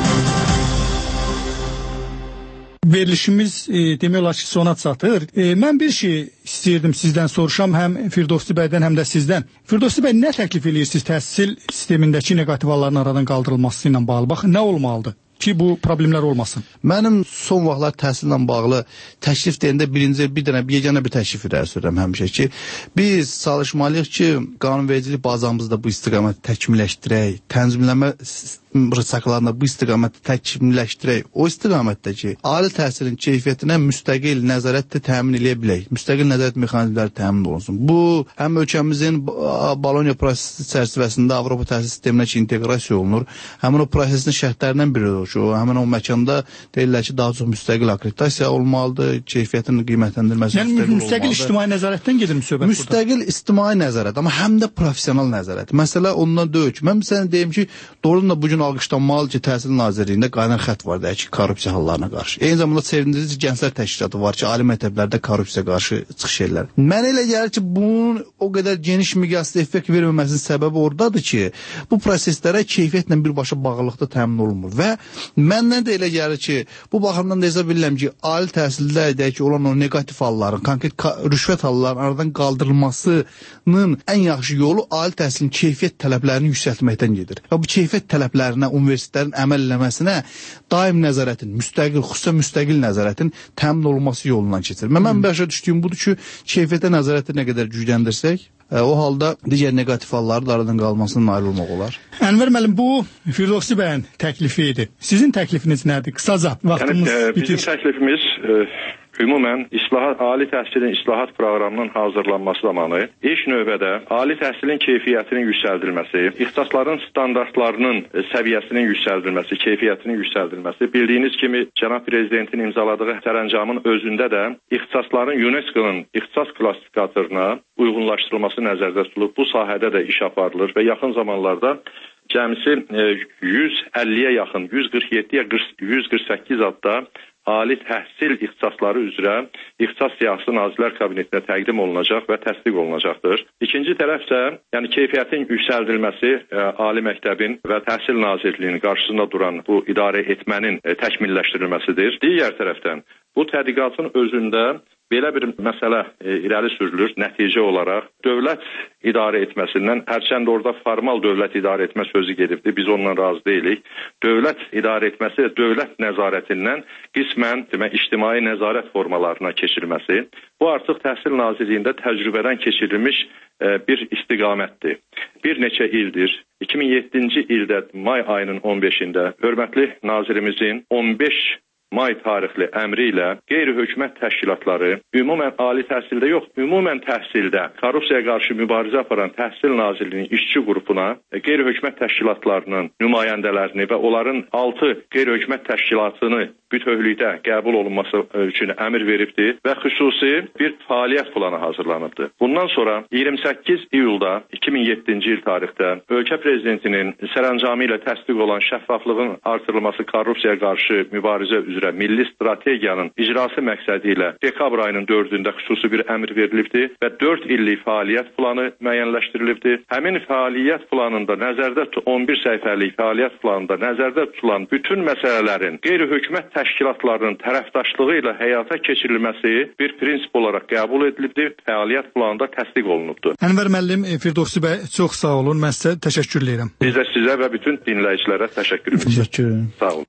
Verilişimiz e, demək olar ki, sona çatır. E, mən bir şey istəyirdim sizdən soruşam, həm Firdovsi bəydən, həm də sizdən. Firdovsi bəy, nə təklif edirsiniz təhsil sistemindəki neqativ halların aradan qaldırılması ilə bağlı? Bax, nə olmalıdır ki, bu problemlər olmasın? Mənim son vaxtlar təhsillə bağlı təklif deyəndə birinci bir dənə bir yeganə bir təklif irəli sürürəm həmişə ki, biz çalışmalıyıq ki, qanunvericilik bazamızda bu istiqaməti təkmilləşdirək, tənzimləmə rıçaqlarında bu istiqaməti təkmilləşdirək. O istiqamətdə ki, ali təhsilin keyfiyyətinə müstəqil nəzarət təmin edə bilək. Müstəqil nəzarət mexanizmləri təmin olunsun. Bu, həm ölkəmizin Bologna prosesi çərçivəsində Avropa təhsil sisteminə ki, inteqrasiya olunur, həmin o prosesin şərtlərindən biridir ki, o, həmin o məkanda deyirlər ki, daha çox müstəqil akreditasiya olmalıdır, keyfiyyətin qiymətləndirilməsi yəni, müstəqil, müstəqil olmalıdır. İctimai nəzarətdən gedir mi söhbət müstəqil burada? İctimai nəzarət, amma həm də professional nəzarət. Məsələ ondan deyil ki, mən sənə deyim ki, doğrudan da bugün alqışlanmalı ki, Təhsil Nazirliyində qaynar xətt var deyək ki, korrupsiya hallarına qarşı. Eyni zamanda sevindirici gənclər təşkilatı var ki, ali məktəblərdə korrupsiya qarşı çıxış edirlər. Mənə elə gəlir ki, bunun o qədər geniş miqyaslı effekt verməməsinin səbəbi oradadır ki, bu proseslərə keyfiyyətlə birbaşa bağlılıqda təmin olunmur və məndən də elə gəlir ki, bu baxımdan da hesab edirəm ki, ali təhsildə deyək ki, olan o neqativ halların, konkret rüşvət hallarının aradan qaldırılmasının ən yaxşı yolu ali təhsilin keyfiyyət tələblərini yüksəltməkdən gedir. Və bu keyfiyyət tələblərinə universitetlərin əməl eləməsinə daim nəzarətin, müstəqil, xüsusən müstəqil nəzarətin təmin olunması yolundan keçir. Mən, mən başa düşdüyüm budur ki, keyfiyyətə nəzarəti nə qədər gücləndirsək, o halda digər neqativ halları da aradan qalmasından nail olmaq olar. Ənvər müəllim, bu Firdovsi bəyin təklifi idi. Sizin təklifiniz nədir? Qısaca vaxtımız yəni, e, bitir. Bizim təklifimiz e, ümumən islahat, ali təhsilin islahat proqramının hazırlanması zamanı ilk növbədə ali təhsilin keyfiyyətinin yüksəldilməsi, ixtisasların standartlarının səviyyəsinin yüksəldilməsi, keyfiyyətinin yüksəldilməsi. Bildiyiniz kimi cənab prezidentin imzaladığı sərəncamın özündə də ixtisasların UNESCO-nun ixtisas klassifikatoruna uyğunlaşdırılması nəzərdə tutulub. Bu sahədə də iş aparılır və yaxın zamanlarda cəmsi yüz əlliyə yaxın, yüz qırx yeddiyə yüz qırx səkkiz adda ali təhsil ixtisasları üzrə ixtisas siyahısı Nazirlər Kabinetinə təqdim olunacaq və təsdiq olunacaqdır. İkinci tərəfsə, yəni keyfiyyətin yüksəldilməsi e, ali məktəbin və Təhsil Nazirliyinin qarşısında duran bu idarə etmənin e, təkmilləşdirilməsidir. Digər tərəfdən bu tədqiqatın özündə belə bir məsələ e, irəli sürülür. Nəticə olaraq dövlət idarə etməsindən, hərçənd orada formal dövlət idarə etmə sözü gedibdir, biz onunla razı deyilik. Dövlət idarə etməsi, dövlət nəzarətindən qismən demək, ictimai nəzarət formalarına keçirilməsi. Bu artıq Təhsil Nazirliyində təcrübədən keçirilmiş e, bir istiqamətdir. Bir neçə ildir, iki min yeddinci ildə may ayının on beşində hörmətli nazirimizin on beş may tarixli əmri ilə qeyri-hökumət təşkilatları ümumən ali təhsildə yox, ümumən təhsildə korrupsiyaya qarşı mübarizə aparan Təhsil Nazirliyinin işçi qrupuna qeyri-hökumət təşkilatlarının nümayəndələrini və onların altı qeyri-hökumət təşkilatını bütövlükdə qəbul olunması üçün əmr veribdir və xüsusi bir fəaliyyət planı hazırlanıbdır. Bundan sonra iyirmi səkkiz iyulda iki min yeddinci il tarixdə ölkə prezidentinin sərəncamı ilə təsdiq olan şəffaflığın artırılması, korrupsiyaya qarşı mübarizə üzrə milli strategiyanın icrası məqsədi ilə dekabr ayının dördündə xüsusi bir əmr verilibdir və dörd illik fəaliyyət planı müəyyənləşdirilibdir. Həmin fəaliyyət planında nəzərdə on bir səhifəlik fəaliyyət planında nəzərdə tutulan bütün məsələlərin qeyri-hökumət təşkilatlarının tərəfdaşlığı ilə həyata keçirilməsi bir prinsip olaraq qəbul edilibdir, fəaliyyət planında təsdiq olunubdur. Ənvər müəllim, Firdovsi bəy, çox sağ olun, mən sizə təşəkkür edirəm. Biz də sizə və bütün dinləyicilərə təşəkkür edirik. Təşəkkür. Sağ olun.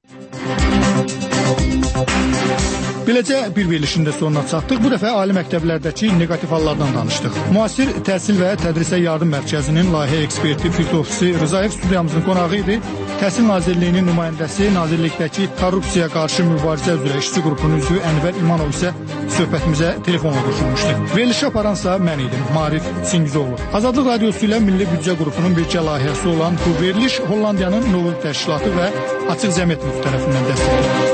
Beləcə bir verilişin də sonuna çatdıq. Bu dəfə ali məktəblərdəki neqativ hallardan danışdıq. Müasir Təhsil və Tədrisə Yardım Mərkəzinin layihə eksperti Firdovsi Rzayev studiyamızın qonağı idi. Təhsil Nazirliyinin nümayəndəsi, Nazirlikdəki korrupsiyaya qarşı mübarizə üzrə işçi qrupunun üzvü Ənvər İmanov isə söhbətimizə telefonla qoşulmuşdu. Verilişi aparansa mən idim, Marif Singizoğlu. Azadlıq Radiosu ilə Milli Büdcə qrupunun birgə layihəsi olan bu veriliş Hollandiyanın Novul Təşkilatı və Açıq Cəmiyyət Müftü tərəfindən dəstəklənir.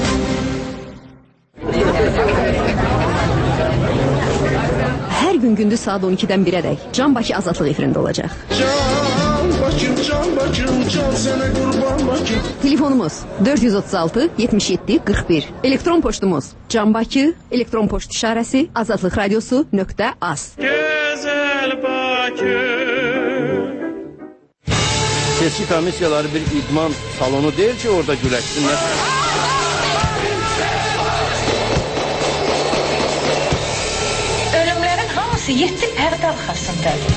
Hər gün gündüz gündüz saat on ikidən birədək Can Bakı Azadlıq efirində olacaq. Can Bakım, Can Bakım, can sənə qurban Bakım. Telefonumuz dörd yüz otuz altı yetmiş yeddi qırx bir. Elektron poçtumuz Can Bakı, elektron poçt işarəsi azadlıq radiosu nöqtə az. Gözəl Bakı. Seçki komissiyaları bir idman salonu deyil ki, orada güləşsinlər. Ölümlərin hamısı yeddi pərdə arxasındadır.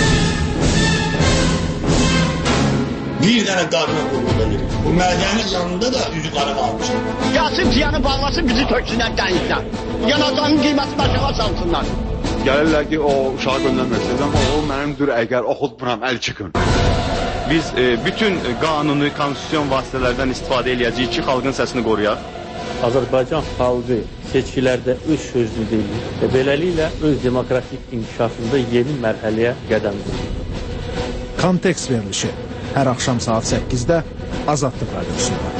Bir dənə qadına qulluq edir. Bu mədənin yanında da üzü qara qalmış. Gəlsin piyanı bağlasın, bizi töksünlər dənizdən. Yanacağının qiyməti başına salsınlar. Gəlirlər ki, o uşağı göndərməksiniz, amma o mənimdir, əgər oxutmuram, əl çıxın. Biz e, bütün qanuni, konstitusyon vasitələrdən istifadə edəcəyik ki, xalqın səsini qoruyaq. Azərbaycan xalqı seçkilərdə öz sözünü deyir və beləliklə öz demokratik inkişafında yeni mərhələyə qədəm qoyur. Kontekst verilişi hər axşam saat səkkizdə Azadlıq Radiosunda.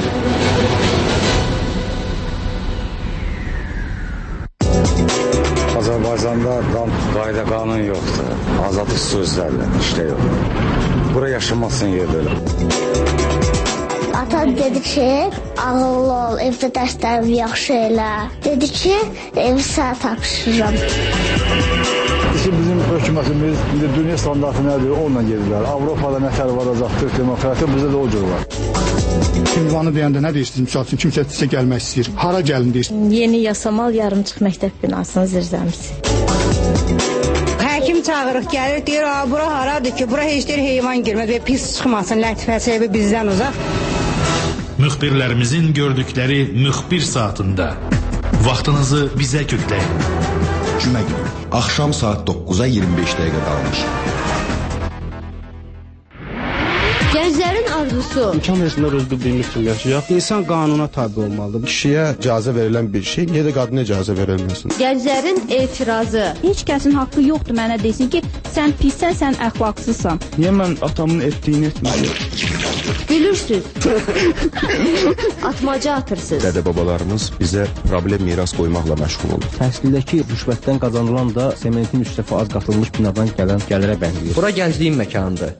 Azərbaycanda qayda qanun yoxdur. Azadlıq sözlərlə işlə yox. Bura yaşamasın yer belə. Ata dedi ki, ağıllı ol, evdə dərslərimi yaxşı elə. Dedi ki, evi sənə tapşırıram. Bizim hökumətimiz dünya standartı nədir, onunla gedirlər. Avropada nətər varacaqdır, demokratiya bizdə də o cür var. Ünvanı deyəndə nə deyirsiniz? Misal üçün, kimsə sizə gəlmək istəyir. Hara gəlin deyirsiniz? Yeni Yasamal yarımçıq məktəb binasının zirzəmisi. Həkim çağırıq, gəlir, deyir, bura haradır ki, bura heç deyir heyvan girməz və pis çıxmasın, lətifəsi evi bizdən uzaq. Müxbirlərimizin gördükləri müxbir saatında vaxtınızı bizə kökləyin. Cümə günü, axşam saat doqquza iyirmi beş dəqiqə qalmış. Gənclərin arzusu. İmkan versinlər öz bildiyimiz kimi yaşayaq. İnsan qanuna tabi olmalıdır. Kişiyə icazə verilən bir şey, niyə də qadına icazə verilməsin? Gənclərin etirazı. Heç kəsin haqqı yoxdur mənə desin ki, sən pissən, sən əxlaqsızsan. Niyə mən atamın etdiyini etməliyim? Gülürsüz. Atmaca atırsınız. Dədə-babalarımız bizə problem miras qoymaqla məşğul olur. Təhsildəki rüşvətdən qazanılan da sementin üç dəfə az qatılmış binadan gələn gəlirə bənzəyir. Bura gəncliyin məkanıdır.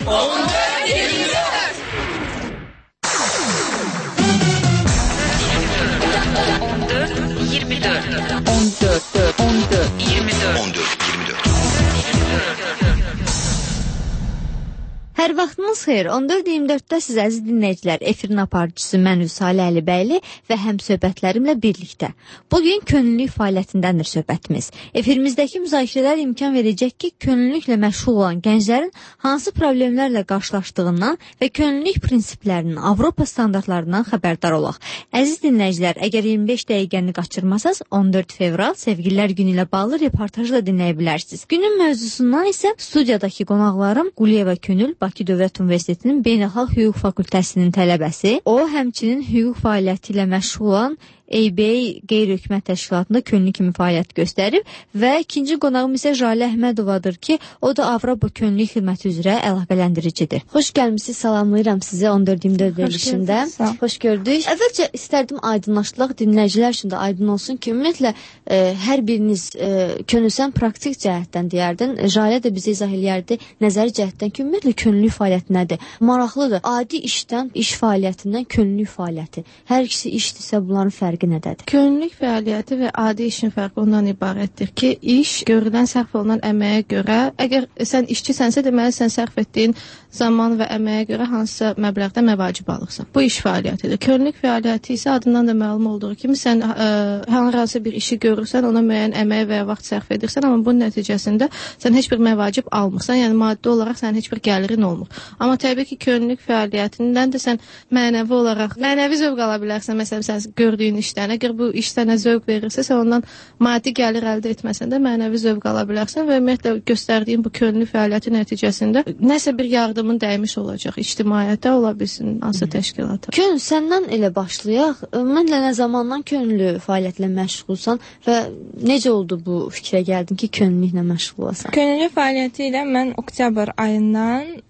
Hər vaxtınız xeyir. on dörd iyirmi dörddə siz əziz dinləyicilər, efirin aparıcısı mən Vüsalə Əlibəyli və həm söhbətlərimlə birlikdə. Bugün könüllülük fəaliyyətindəndir söhbətimiz. Efirimizdəki müzakirələr imkan verəcək ki, könüllülüklə məşğul olan gənclərin hansı problemlərlə qarşılaşdığından və könüllülük prinsiplərinin, Avropa standartlarından xəbərdar olaq. Əziz dinləyicilər, əgər iyirmi beş dəqiqəni qaçırmasanız, on dörd fevral Sevgililər günü ilə bağlı reportajı da dinləyə bilərsiniz. Günün mövzusundan isə studiyadakı qonaqlarım Quliyeva Könül, Bakı Dövlət Universitetinin Beynəlxalq Hüquq Fakültəsinin tələbəsi, o həmçinin hüquq fəaliyyəti ilə məşğul olan A B A qeyri-hökumət təşkilatında könüllü kimi fəaliyyət göstərib və ikinci qonağım isə Jalə Əhmədovadır ki, o da Avropa Könüllülük Xidməti üzrə əlaqələndiricidir. Xoş gəlmisiniz, salamlayıram sizi on dörd iyirmi dörd verilişində. Xoş gördük. Əvvəlcə istərdim aydınlaşdıraq, dinləyicilər üçün də aydın olsun ki, ümumiyyətlə e, hər biriniz e, könülsən praktik cəhətdən deyərdin. Jalə də bizə izah eləyərdi nəzəri cəhətdən ki, ümumiyyətlə könüllülük fəaliyyəti nədir? Maraqlıdır. Adi işdən, iş fəaliyyətindən könüllülük fəaliyyəti. Hər ikisi işdirsə bunların fərqi nədədir? Könüllülük fəaliyyəti və adi işin fərqi ondan ibarətdir ki, iş görülən sərf olunan əməyə görə, əgər sən işçisənsə, deməli sən sərf etdiyin zaman və əməyə görə hansısa məbləğdə məvacib alırsan. Bu iş fəaliyyətidir. Könüllülük fəaliyyəti isə adından da məlum olduğu kimi sən ə, hər hansı bir işi görürsən, ona müəyyən əmək və ya vaxt sərf edirsən, amma bunun nəticəsində sən heç bir məvacib almırsan, yəni maddi olaraq sənin heç bir gəlirin olmur. Amma təbii ki, könüllülük fəaliyyətindən də sən mənəvi olaraq, mənəvi zövq ala bilərsən. Məsələn, sən gördüyün işdən, əgər bu iş sənə zövq verirsə, sən ondan maddi gəlir əldə etməsən də mənəvi zövq ala bilərsən və ümumiyyətlə göstərdiyin bu könüllü fəaliyyəti nəticəsində nəsə bir yardımın dəymiş olacaq, ictimaiyyətə ola bilsin, hansı təşkilata. Könül, səndən elə başlayaq. Ümumiyyətlə nə zamandan könüllü fəaliyyətlə məşğulsan və necə oldu bu fikrə gəldin ki, könüllülüklə məşğul olasan? Könüllü fəaliyyəti ilə mən oktyabr ayından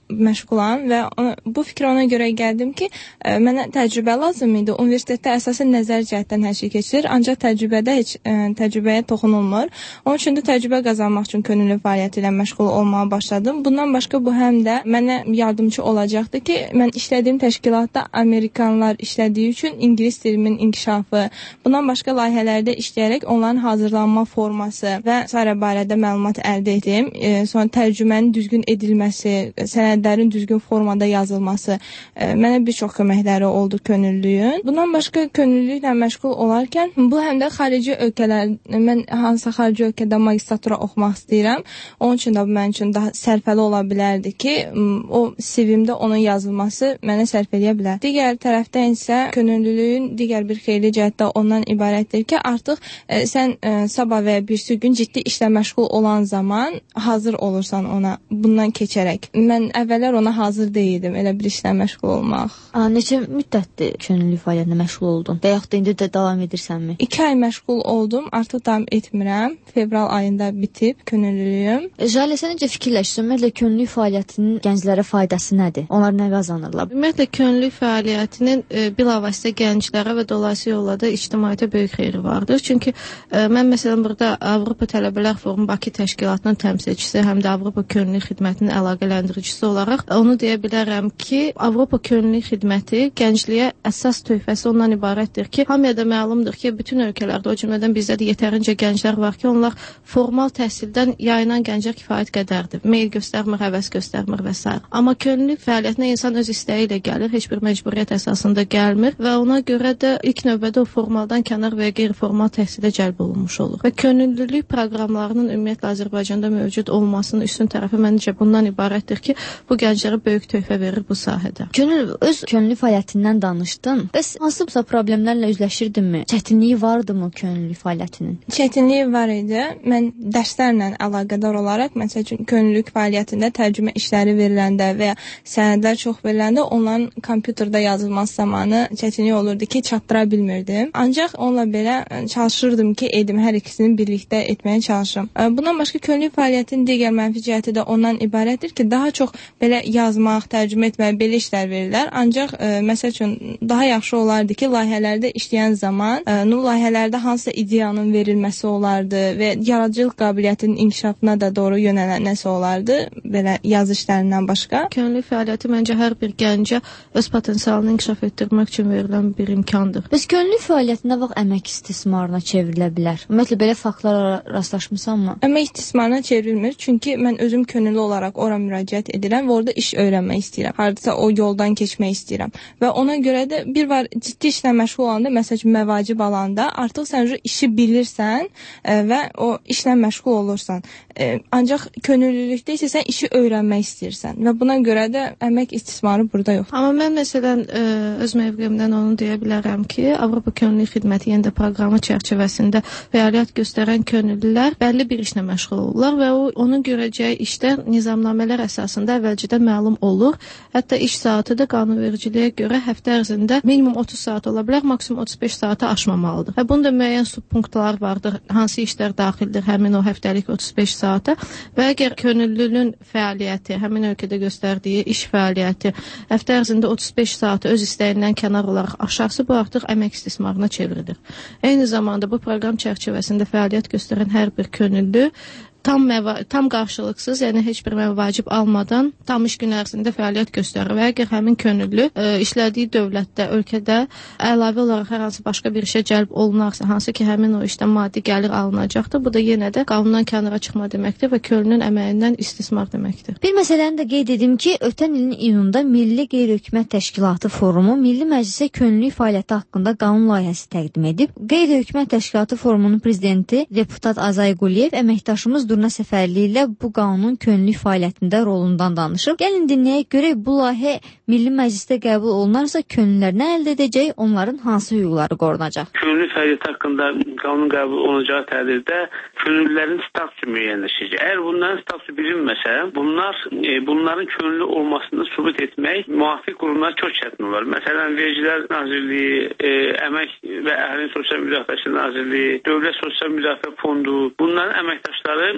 məşğulam və ona, bu fikrə ona görə gəldim ki, ə, mənə təcrübə lazım idi. Universitetdə əsasən nəzər cəhətdən hər şey keçirir, ancaq təcrübədə heç ə, təcrübəyə toxunulmur. Onun üçün də təcrübə qazanmaq üçün könüllü fəaliyyəti ilə məşğul olmağa başladım. Bundan başqa bu həm də mənə yardımcı olacaqdı ki, mən işlədiyim təşkilatda Amerikanlar işlədiyi üçün ingilis dilimin inkişafı, bundan başqa layihələrdə işləyərək onların hazırlanma forması və sairə barədə məlumat əldə etdim. E, sonra tərcümənin düzgün edilməsi, sənədlərin düzgün formada yazılması e, mənə bir çox köməkləri oldu könüllüyün. Bundan başqa könüllülüklə məşğul olarkən bu həm də xarici ölkələr, mən hansısa xarici ölkədə magistratura oxumaq istəyirəm. Onun üçün də bu mənim üçün daha sərfəli ola bilərdi ki, o C V-mdə onun yazılması mənə sərf edə bilər. Digər tərəfdən isə könüllülüyün digər bir xeyirli cəhətdə ondan ibarətdir ki, artıq e, sən e, sabah və ya birisi gün ciddi işlə məşğul olan zaman hazır olursan ona, bundan keçərək. Mən əvvəllər ona hazır deyildim, elə bir işlə məşğul olmaq. A, necə müddətdir könüllü fəaliyyətinə məşğul oldun? Və yaxud da indi də davam edirsənmi? İki ay məşğul oldum, artıq davam etmirəm. Fevral ayında bitib könüllülüyüm. Jalə, sən necə fikirləşirsən? Ümumiyyətlə könüllü fəaliyyətinin gənclərə faydası nədir? Onlar nə qazanırlar? Ümumiyyətlə könüllü fəaliyyətinin e, bilavasitə gənclərə və dolayısıyla yolla da ictimaiyyətə böyük xeyri vardır. Çünki e, mən məsələn burada Avropa Tələbələr Forumu Bakı təşkilatının təmsilçisi, həm də Avropa Könüllü Xidmətinin əlaqələndiricisi olaraq onu deyə bilərəm ki, Avropa Könüllü Xidməti gəncliyə əsas töhfəsi ondan ibarətdir ki, hamıya da məlumdur ki, bütün ölkələrdə, o cümlədən bizdə də yetərincə gənclər var ki, onlar formal təhsildən yayınan gənclər kifayət qədərdir. Meyl göstərmir, həvəs göstərmir və s. Amma könüllü fəaliyyətinə insan öz istəyi ilə gəlir, heç bir məcburiyyət əsasında gəlmir və ona görə də ilk növbədə o formaldan kənar və qeyri-formal təhsilə cəlb olunmuş olur. Və könüllülük proqramlarının ümumiyyətlə Azərbaycanda mövcud olmasının üstün tərəfi məncə bundan ibarətdir ki, bu gənclərə böyük töhfə verir bu sahədə. Könül, öz könüllü fəaliyyətindən danışdın. Bəs hansısa problemlərlə üzləşirdinmi? Çətinliyi vardımı könüllü fəaliyyətinin? Çətinliyi var idi. Mən dərslərlə əlaqədar olaraq, məsəl üçün könüllülük fəaliyyətində tərcümə işləri veriləndə və ya sənədlər çox veriləndə onların kompüterdə yazılması zamanı çətinlik olurdu ki, çatdıra bilmirdim. Ancaq onunla belə çalışırdım ki, edim hər ikisini birlikdə etməyə çalışım. Bundan başqa könüllü fəaliyyətin digər mənfi cəhəti də ondan ibarətdir ki, daha çox belə yazmaq, tərcümə etmək, belə işlər verirlər. Ancaq ə, məsəl üçün daha yaxşı olardı ki, layihələrdə işləyən zaman ə, bu layihələrdə hansısa ideyanın verilməsi olardı və yaradıcılıq qabiliyyətinin inkişafına da doğru yönələn nəsə olardı, belə yazı işlərindən başqa. Könüllü fəaliyyəti məncə hər bir gəncə öz potensialını inkişaf etdirmək üçün verilən bir imkandır. Bəs könüllü fəaliyyət nə vaxt əmək istismarına çevrilə bilər? Ümumiyyətlə belə faktlara rastlaşmısanmı? Əmək istismarına çevrilmir, çünki mən özüm könüllü olaraq ora müraciət edirəm və orada iş öyrənmək istəyirəm. Hardasa o yoldan keçmək istəyirəm. Və ona görə də bir var ciddi işlə məşğul olanda, məsələn məvacib alanda artıq sən işi bilirsən e, və o işlə məşğul olursan. E, ancaq könüllülükdə isə sən işi öyrənmək istəyirsən və buna görə də əmək istismarı burada yoxdur. Amma mən məsələn ə, öz mövqeyimdən onu deyə bilərəm ki, Avropa Könüllü Xidməti yeni də proqramı çərçivəsində fəaliyyət göstərən könüllülər bəlli bir işlə məşğul olurlar və o onun görəcəyi işlər nizamnamələr əsasında əvvəlcədən məlum olur. Hətta iş saatı da qanunvericiliyə görə həftə ərzində minimum otuz saat ola bilər, maksimum otuz beş saatı aşmamalıdır. Və bunda müəyyən subpunktlar vardır, hansı işlər daxildir həmin o həftəlik otuz beş saata və əgər könüllünün fəaliyyəti, həmin ölkədə göstərdiyi iş fəaliyyəti həftə ərzində otuz beş saatı öz istəyindən kənar olaraq aşarsa, bu artıq əmək istismarına çevrilir. Eyni zamanda bu proqram çərçivəsində fəaliyyət göstərən hər bir könüllü tam məva tam qarşılıqsız, yəni heç bir məvacib almadan tam iş gün ərzində fəaliyyət göstərir və əgər həmin könüllü ə, işlədiyi dövlətdə, ölkədə əlavə olaraq hər hansı başqa bir işə cəlb olunarsa, hansı ki həmin o işdən maddi gəlir alınacaqdır, bu da yenə də qanundan kənara çıxma deməkdir və könüllünün əməyindən istismar deməkdir. Bir məsələni də qeyd edim ki, ötən ilin iyununda Milli Qeyri-Hökumət Təşkilatı Forumu Milli Məclisə könüllü fəaliyyəti haqqında qanun layihəsi təqdim edib. Qeyri-Hökumət Təşkilatı Forumunun prezidenti deputat Azay Quliyev əməkdaşımız Durna Səfərli ilə bu qanunun könüllü fəaliyyətində rolundan danışıb. Gəlin dinləyək, görək bu layihə Milli Məclisdə qəbul olunarsa könüllülər nə əldə edəcək, onların hansı hüquqları qorunacaq? Könüllü fəaliyyət haqqında qanun qəbul olunacağı təqdirdə könüllülərin statusu müəyyənləşəcək. Əgər bunların statusu bilinməsə, bunlar e, bunların könüllü olmasını sübut etmək müvafiq qurumlar çox çətin olar. Məsələn, Vergilər Nazirliyi, e, Əmək və Əhalinin Sosial Müdafiəsi Nazirliyi, Dövlət Sosial Müdafiə Fondu, bunların əməkdaşları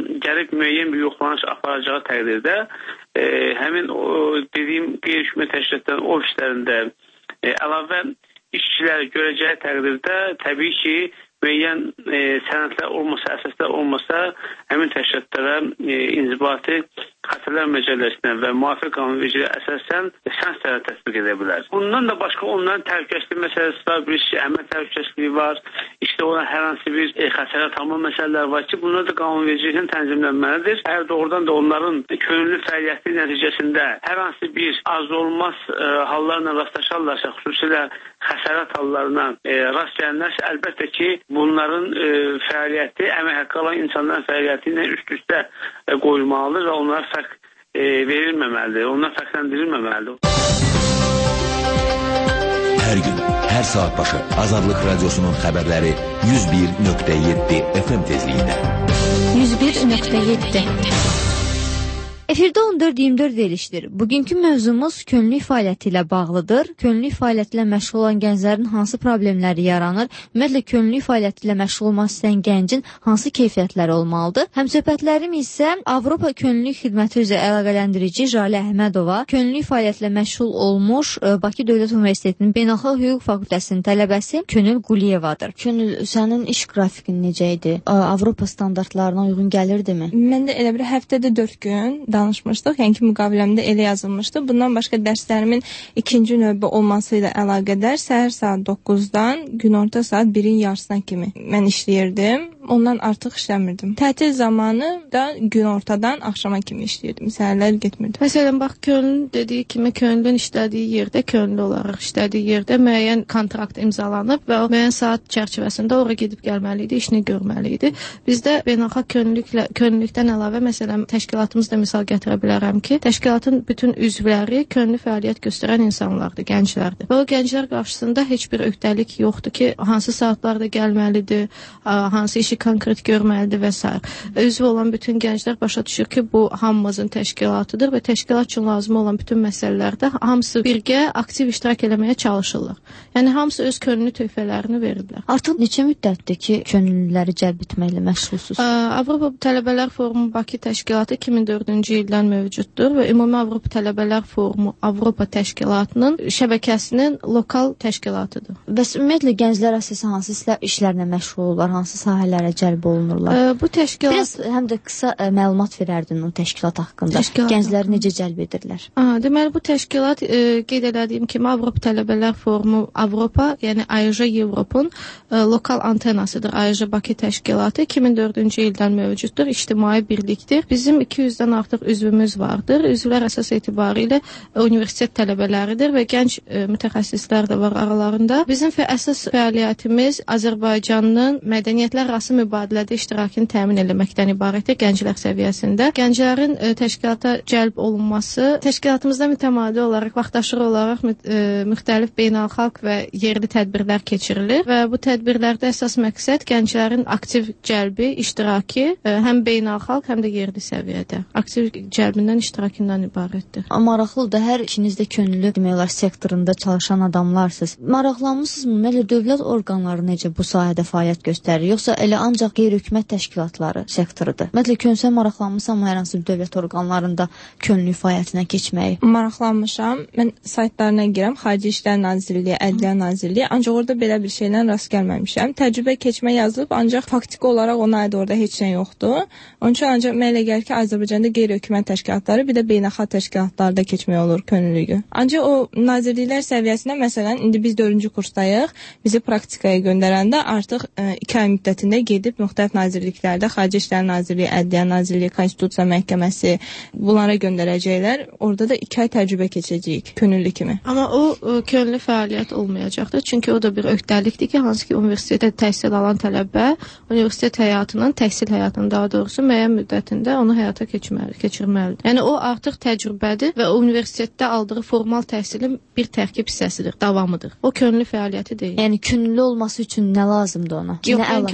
gəlib müəyyən bir yoxlanış aparacağı təqdirdə e, həmin o dediyim qeyri-hökumət təşkilatların ofislərində e, əlavə işçilər görəcəyi təqdirdə təbii ki, müəyyən e, sənədlər olmasa, əsaslar olmasa, həmin təşkilatlara e, inzibati xəstələr məcəlləsinə və müvafiq qanunvericiliyə əsasən sanksiyalar tətbiq edə bilər. Bundan da başqa onların təhlükəsizlik məsələsi var, bir şey, əmək təhlükəsizliyi var, işte olan hər hansı bir e, xəsarət alma məsələlər var ki, bunlar da qanunvericiliklə tənzimlənməlidir. Əgər doğrudan da onların könüllü fəaliyyəti nəticəsində hər hansı bir az olmaz e, hallarla rastlaşarlarsa, xüsusilə xəsarət hallarına e, rast gələnlərsə, əlbəttə ki, bunların e, fəaliyyəti əmək haqqı alan insanların fəaliyyəti ilə üst-üstə e, qoyulmalıdır və onlara fərq e, verilməməlidir, onlar fərqləndirilməməlidir. Hər gün, hər saat başı Azadlıq Radiosunun xəbərləri yüz bir nöqtə yeddi F M tezliyində. yüz bir nöqtə yeddi Efirdə on dörd iyirmi dörd verilişdir. Bugünkü mövzumuz könüllü fəaliyyəti ilə bağlıdır. Könüllü fəaliyyətlə məşğul olan gənclərin hansı problemləri yaranır? Ümumiyyətlə, könüllü fəaliyyəti ilə məşğul olmaq istəyən gəncin hansı keyfiyyətləri olmalıdır? Həmsöhbətlərim isə Avropa Könüllü Xidməti üzrə əlaqələndirici Jalə Əhmədova, könüllü fəaliyyətlə məşğul olmuş Bakı Dövlət Universitetinin Beynəlxalq Hüquq Fakültəsinin tələbəsi Könül Quliyevadır. Könül, sənin iş qrafikin necə idi? Avropa standartlarına uyğun gəlirdimi? Məndə elə bir həftədə dörd gün danışmışdıq. Yəni ki, müqaviləmdə elə yazılmışdı. Bundan başqa dərslərimin ikinci növbə olması ilə əlaqədar səhər saat doqquzdan günorta saat birin yarısına kimi mən işləyirdim. Ondan artıq işləmirdim. Tətil zamanı da günortadan axşama kimi işləyirdim. Səhərlər getmirdim. Məsələn, bax, könüllü dediyi kimi könüllünün işlədiyi yerdə, könüllü olaraq işlədiyi yerdə müəyyən kontrakt imzalanıb və o müəyyən saat çərçivəsində ora gedib gəlməli idi, işini görməli idi. Bizdə beynəlxalq könüllülüklə, könüllülükdən əlavə, məsələn, təşkilatımızda misal gətirə bilərəm ki, təşkilatın bütün üzvləri könüllü fəaliyyət göstərən insanlardır, gənclərdir. Və o gənclər qarşısında heç bir öhdəlik yoxdur ki, hansı saatlarda gəlməlidir, hansı işi konkret görməlidir və s. Üzv olan bütün gənclər başa düşür ki, bu hamımızın təşkilatıdır və təşkilat üçün lazım olan bütün məsələlərdə hamısı birgə aktiv iştirak eləməyə çalışırlar. Yəni, hamısı öz könüllü töhfələrini verirlər. Artıq neçə müddətdir ki, könüllüləri cəlb etməklə məşğulsuz? Avropa Tələbələr Forumu Bakı təşkilatı iki min dördüncü ildən mövcuddur və Ümumi Avropa Tələbələr Forumu Avropa təşkilatının şəbəkəsinin lokal təşkilatıdır. Bəs ümumiyyətlə gənclər əsasən hansı işlərlə məşğul olurlar, hansı sahələrə cəlb olunurlar? Ə, bu təşkilat... Biraz həm də qısa ə, məlumat verərdin o təşkilat haqqında. Təşkilat... Gəncləri necə cəlb edirlər? Ə, deməli, bu təşkilat ə, qeyd elədiyim kimi Avropa Tələbələr Forumu Avropa, yəni A Y J Evropun ə, lokal antenasıdır. A Y J Bakı təşkilatı iki min dördüncü ildən mövcuddur, ictimai birlikdir. Bizim iki yüzdən artıq üzvümüz vardır. Üzvlər əsas etibarilə universitet tələbələridir və gənc ə, mütəxəssislər də var aralarında. Bizim fə əsas fəaliyyətimiz Azərbaycanın mədəniyyətlər arası mübadilədə iştirakını təmin etməkdən ibarətdir gənclər səviyyəsində. Gənclərin ə, təşkilata cəlb olunması təşkilatımızda mütəmadi olaraq, vaxtaşırı olaraq mü ə, müxtəlif beynəlxalq və yerli tədbirlər keçirilir və bu tədbirlərdə əsas məqsəd gənclərin aktiv cəlbi, iştirakı ə, həm beynəlxalq, həm də yerli səviyyədə. Aktiv cəlbindən iştirakından ibarətdir. Maraqlıdır, hər ikiniz də könüllü demək olar sektorunda çalışan adamlarsınız. Maraqlanmısınızmı? Ümumiyyətlə dövlət orqanları necə bu sahədə fəaliyyət göstərir, yoxsa elə ancaq qeyri-hökumət təşkilatları sektorudur? Ümumiyyətlə könülsən maraqlanmısan hər hansı bir dövlət orqanlarında könüllü fəaliyyətinə keçməyi? Maraqlanmışam. Mən saytlarına girəm, Xarici İşlər Nazirliyi, Ədliyyə Nazirliyi, ancaq orada belə bir şeylə rast gəlməmişəm. Təcrübə keçmə yazılıb, ancaq faktiki olaraq ona aid orada heç nə yoxdur. Onun üçün ancaq mənə elə gəlir ki, Azərbaycanda qeyri-hökumət təşkilatları, bir də beynəlxalq təşkilatlarda keçmək olur könüllüyü. Ancaq o nazirliklər səviyyəsində, məsələn, indi biz dördüncü kursdayıq, bizi praktikaya göndərəndə artıq ə, iki ay müddətində gedib müxtəlif nazirliklərdə, Xarici İşlər Nazirliyi, Ədliyyə Nazirliyi, Konstitusiya Məhkəməsi bunlara göndərəcəklər. Orada da iki ay təcrübə keçəcəyik könüllü kimi. Amma o ə, könüllü fəaliyyət olmayacaqdır. Çünki o da bir öhdəlikdir ki, hansı ki universitetdə təhsil alan tələbə universitet həyatının, təhsil həyatının daha doğrusu müəyyən müddətində onu həyata keçirməli, keçirməlidir. Yəni o artıq təcrübədir və universitetdə aldığı formal təhsilin bir tərkib hissəsidir, davamıdır. O könüllü fəaliyyəti deyil. Yəni könüllü olması üçün nə lazımdır ona? Yox, yəni könüllü misal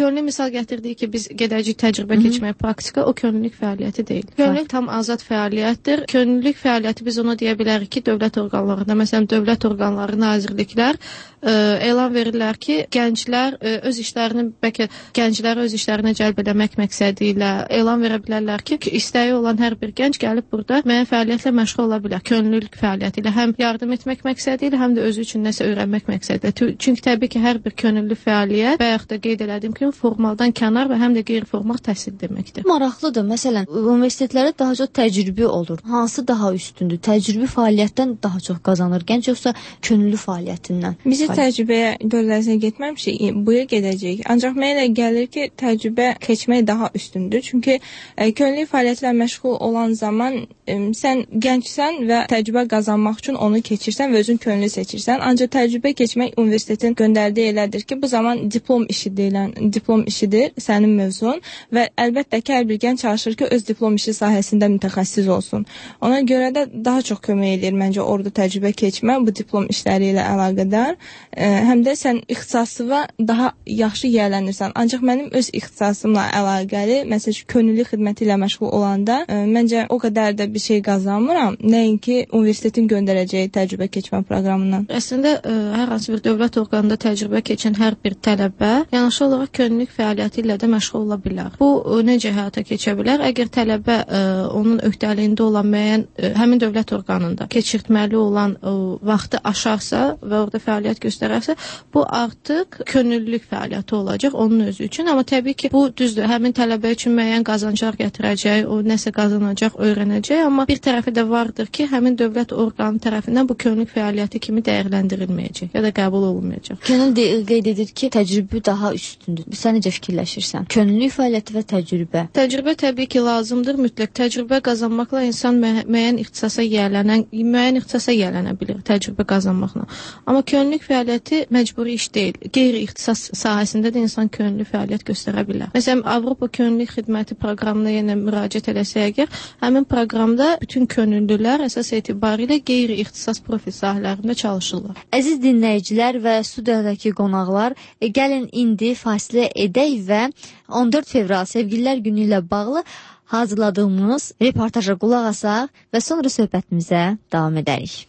misal gətirdik ki, biz gedəcəyik təcrübə keçməyə praktika, o könüllülük fəaliyyəti deyil. Könüllülük tam azad fəaliyyətdir. Könüllülük fəaliyyəti biz ona deyə bilərik ki, dövlət orqanlarında, məsələn, dövlət orqanları, nazirliklər ə, elan verirlər ki, gənclər ə, öz işlərini, bəlkə gəncləri öz işlərinə cəlb etmək məqsədi ilə elan verə bilərlər ki, istəyi olan hər bir gənc gəlib burada müəyyən fəaliyyətlə məşğul ola bilər. Könüllülük fəaliyyəti ilə həm yardım etmək məqsədi ilə, həm də özü üçün nəsə öyrənmək məqsədi ilə. Çünki təbii ki, hər bir könüllü fəaliyyət və yaxud da qeyd elədiyim kimi formaldan kənar və həm də qeyri-formal təhsil deməkdir. Maraqlıdır. Məsələn, universitetlərdə daha çox təcrübi olur. Hansı daha üstündür? Təcrübi fəaliyyətdən daha çox qazanır gənc yoxsa könüllü fəaliyyətindən? Biz təcrübəyə dövlətinə getməmişik, bu il gedəcəyik. Ancaq mənə elə gəlir ki, təcrübə keçmək daha üstündür. Çünki ə, könüllü fəaliyyətlə məşğul olan zaman ə, sən gəncsən və təcrübə qazanmaq üçün onu keçirsən və özün könüllü seçirsən. Ancaq təcrübə keçmək universitetin göndərdiyi elədir ki, bu zaman diplom işi deyilən, diplom işidir sənin mövzun və əlbəttə ki, hər bir gənc çalışır ki, öz diplom işi sahəsində mütəxəssis olsun. Ona görə də daha çox kömək edir məncə orada təcrübə keçmə bu diplom işləri ilə əlaqədar. Ə, həm də sən ixtisasına daha yaxşı yiyələnirsən. Ancaq mənim öz ixtisasımla əlaqəli, məsələn, könüllü xidməti ilə məşğul olanda ə, məncə o qədər də bir şey qazanmıram, nəinki universitetin göndərəcəyi təcrübə keçmə proqramından. Əslində ə, hər hansı bir dövlət orqanında təcrübə keçən hər bir tələbə yanaşı olaraq könüllülük fəaliyyəti ilə də məşğul ola bilər. Bu ə, necə həyata keçə bilər? Əgər tələbə ə, onun öhdəliyində olan müəyyən ə, həmin dövlət orqanında keçirtməli olan ə, vaxtı aşarsa və orada fəaliyyət göstərərsə, bu artıq könüllülük fəaliyyəti olacaq onun özü üçün. Amma təbii ki, bu düzdür. Həmin tələbə üçün müəyyən qazanclar gətirəcək, o nəsə qazanacaq, öyrənəcək. Amma bir tərəfi də vardır ki, həmin dövlət orqanı tərəfindən bu könüllülük fəaliyyəti kimi dəyərləndirilməyəcək ya da qəbul olunmayacaq. Könül qeyd edir ki, təcrübə daha üstündür. Sən necə fikirləşirsən? Könüllülük fəaliyyəti və təcrübə. Təcrübə təbii ki, lazımdır. Mütləq təcrübə qazanmaqla insan müə müəyyən ixtisasa yiyələnən, müəyyən ixtisasa yiyələnə bilir təcrübə qazanmaqla. Amma könüllülük fəaliyyəti məcburi iş deyil. Qeyri-ixtisas sahəsində də insan könüllü fəaliyyət göstərə bilər. Məsələn, Avropa Könüllülük Xidməti proqramına yenə müraciət eləsək əgər, həmin proqramda bütün könüllülər əsas etibarilə qeyri-ixtisas profil sahələrində çalışırlar. Əziz dinləyicilər və studiyadakı qonaqlar, e, gəlin indi fasilə edək və on dörd fevral Sevgililər Günü ilə bağlı hazırladığımız reportaja qulaq asaq və sonra söhbətimizə davam edərik.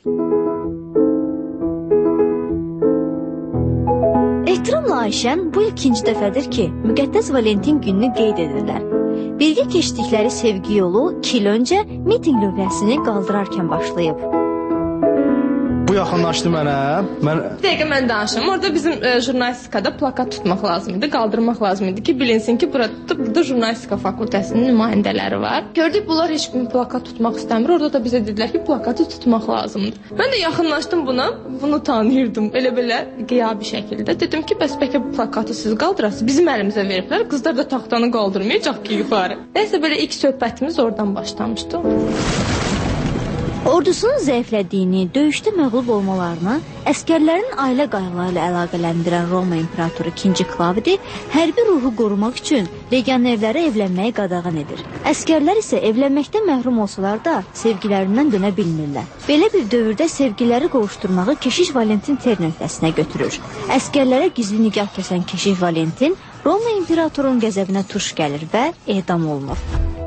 Ehtiramla Ayşən bu il ikinci dəfədir ki, Müqəddəs Valentin gününü qeyd edirlər. Birgə keçdikləri sevgi yolu iki il öncə mitinq lövhəsini qaldırarkən başlayıb. Bu yaxınlaşdı mənə. Mən Bir dəqiqə mən danışım. Orada bizim e, jurnalistikada plakat tutmaq lazım idi, qaldırmaq lazım idi ki, bilinsin ki, burada, burada jurnalistika fakültəsinin nümayəndələri var. Gördük, bunlar heç kimi plakat tutmaq istəmir. Orada da bizə dedilər ki, plakatı tutmaq lazımdır. Mən də yaxınlaşdım buna, bunu tanıyırdım. Elə-belə qiyabi şəkildə. Dedim ki, bəs bəlkə bu plakatı siz qaldırasınız. Bizim əlimizə veriblər. Qızlar da taxtanı qaldırmayacaq ki, yuxarı. Nəysə, belə ilk söhbətimiz oradan başlamışdı. Ordusunun zəiflədiyini, döyüşdə məğlub olmalarını, əskərlərin ailə qayğıları ilə əlaqələndirən Roma İmperatoru ikinci Klavdi hərbi ruhu qorumaq üçün legionerlərə evlənməyi qadağan edir. Əskərlər isə evlənməkdən məhrum olsalar da sevgilərindən dönə bilmirlər. Belə bir dövrdə sevgiləri qovuşturmağı keşiş Valentin ter nöqtəsinə götürür. Əskərlərə gizli nikah kəsən keşiş Valentin Roma İmperatorunun qəzəbinə tuş gəlir və edam olunur.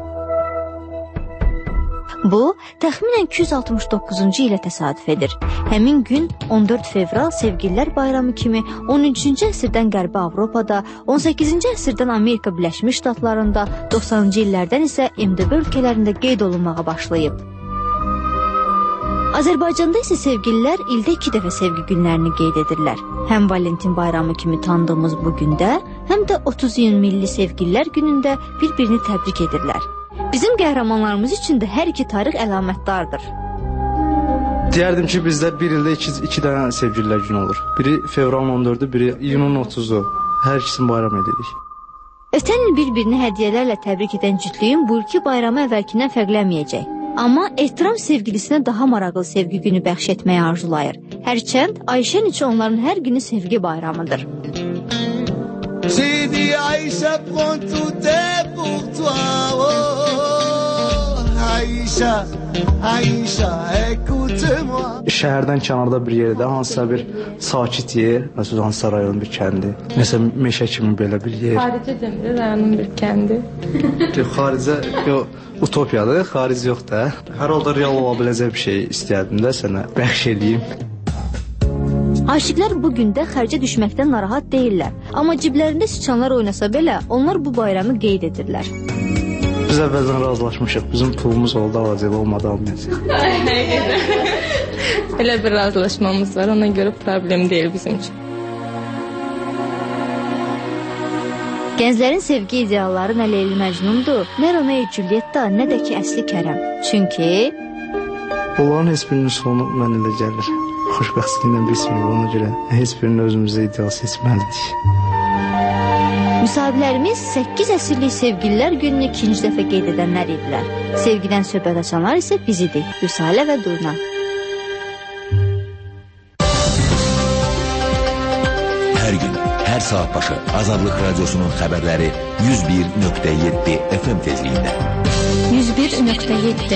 Bu, təxminən iki yüz altmış doqquzuncu ilə təsadüf edir. Həmin gün on dörd fevral Sevgililər Bayramı kimi on üçüncü əsrdən Qərbi Avropada, on səkkizinci əsrdən Amerika Birləşmiş Ştatlarında, doxsanıncı illərdən isə M D B ölkələrində qeyd olunmağa başlayıb. Azərbaycanda isə sevgililər ildə iki dəfə sevgi günlərini qeyd edirlər. Həm Valentin Bayramı kimi tanıdığımız bu gündə, həm də otuz iyun Milli Sevgililər günündə bir-birini təbrik edirlər. Bizim qəhrəmanlarımız üçün də hər iki tarix əlamətdardır. Deyərdim ki, bizdə bir ildə iki, iki dənə sevgililər günü olur. Biri fevralın on dördü, biri iyunun otuzu. Hər ikisini bayram edirik. Ötən il bir-birini hədiyyələrlə təbrik edən cütlüyün bu ilki bayramı əvvəlkindən fərqlənməyəcək. Amma ehtiram sevgilisine daha maraqlı sevgi günü bəxş etməyi arzulayır. Hərçənd Ayşən üçün onların hər günü sevgi bayramıdır. J'ai dit Aïcha, prends tout est pour toi, oh, oh, oh, Aïcha. Aïcha, écoute-moi. Şəhərdən kənarda bir yerdə, hansısa bir sakit yer, məsələn, hansısa rayonun bir kəndi, məsələn, meşə kimi belə bir yer. Xaricə demirəm, rayonun bir kəndi. Xaricə, yox, utopiyadır, xaric yox da. Hər halda real ola biləcək bir şey istəyərdim də sənə bəxş eləyim. Aşiqlər bu gün də xərcə düşməkdən narahat deyirlər. Amma ciblərində siçanlar oynasa belə, onlar bu bayramı qeyd edirlər. Biz əvvəldən razılaşmışıq, bizim pulumuz oldu, alacaq, olmadı, almayacaq. Elə bir razılaşmamız var, ona görə problem deyil bizim üçün. Gənclərin sevgi idealları nə Leyli Məcnundur, nə Romeo Julietta, nə də ki əsli Kərəm. Çünki bunların heç birinin sonu mən elə gəlir. Xoşbəxtliklə bilmirik, ona görə heç birini özümüzdə ideal seçməlidik. Müsahibələrimiz səkkiz əsrlik sevgililər gününü ikinci dəfə qeyd edənlər idilər. Sevgidən söhbət açanlar isə biz idik, Rüsalə və Durna. Hər gün, hər saat başı Azadlıq Radiosunun xəbərləri yüz bir nöqtə yeddi F M tezliyində. yüz bir nöqtə yeddi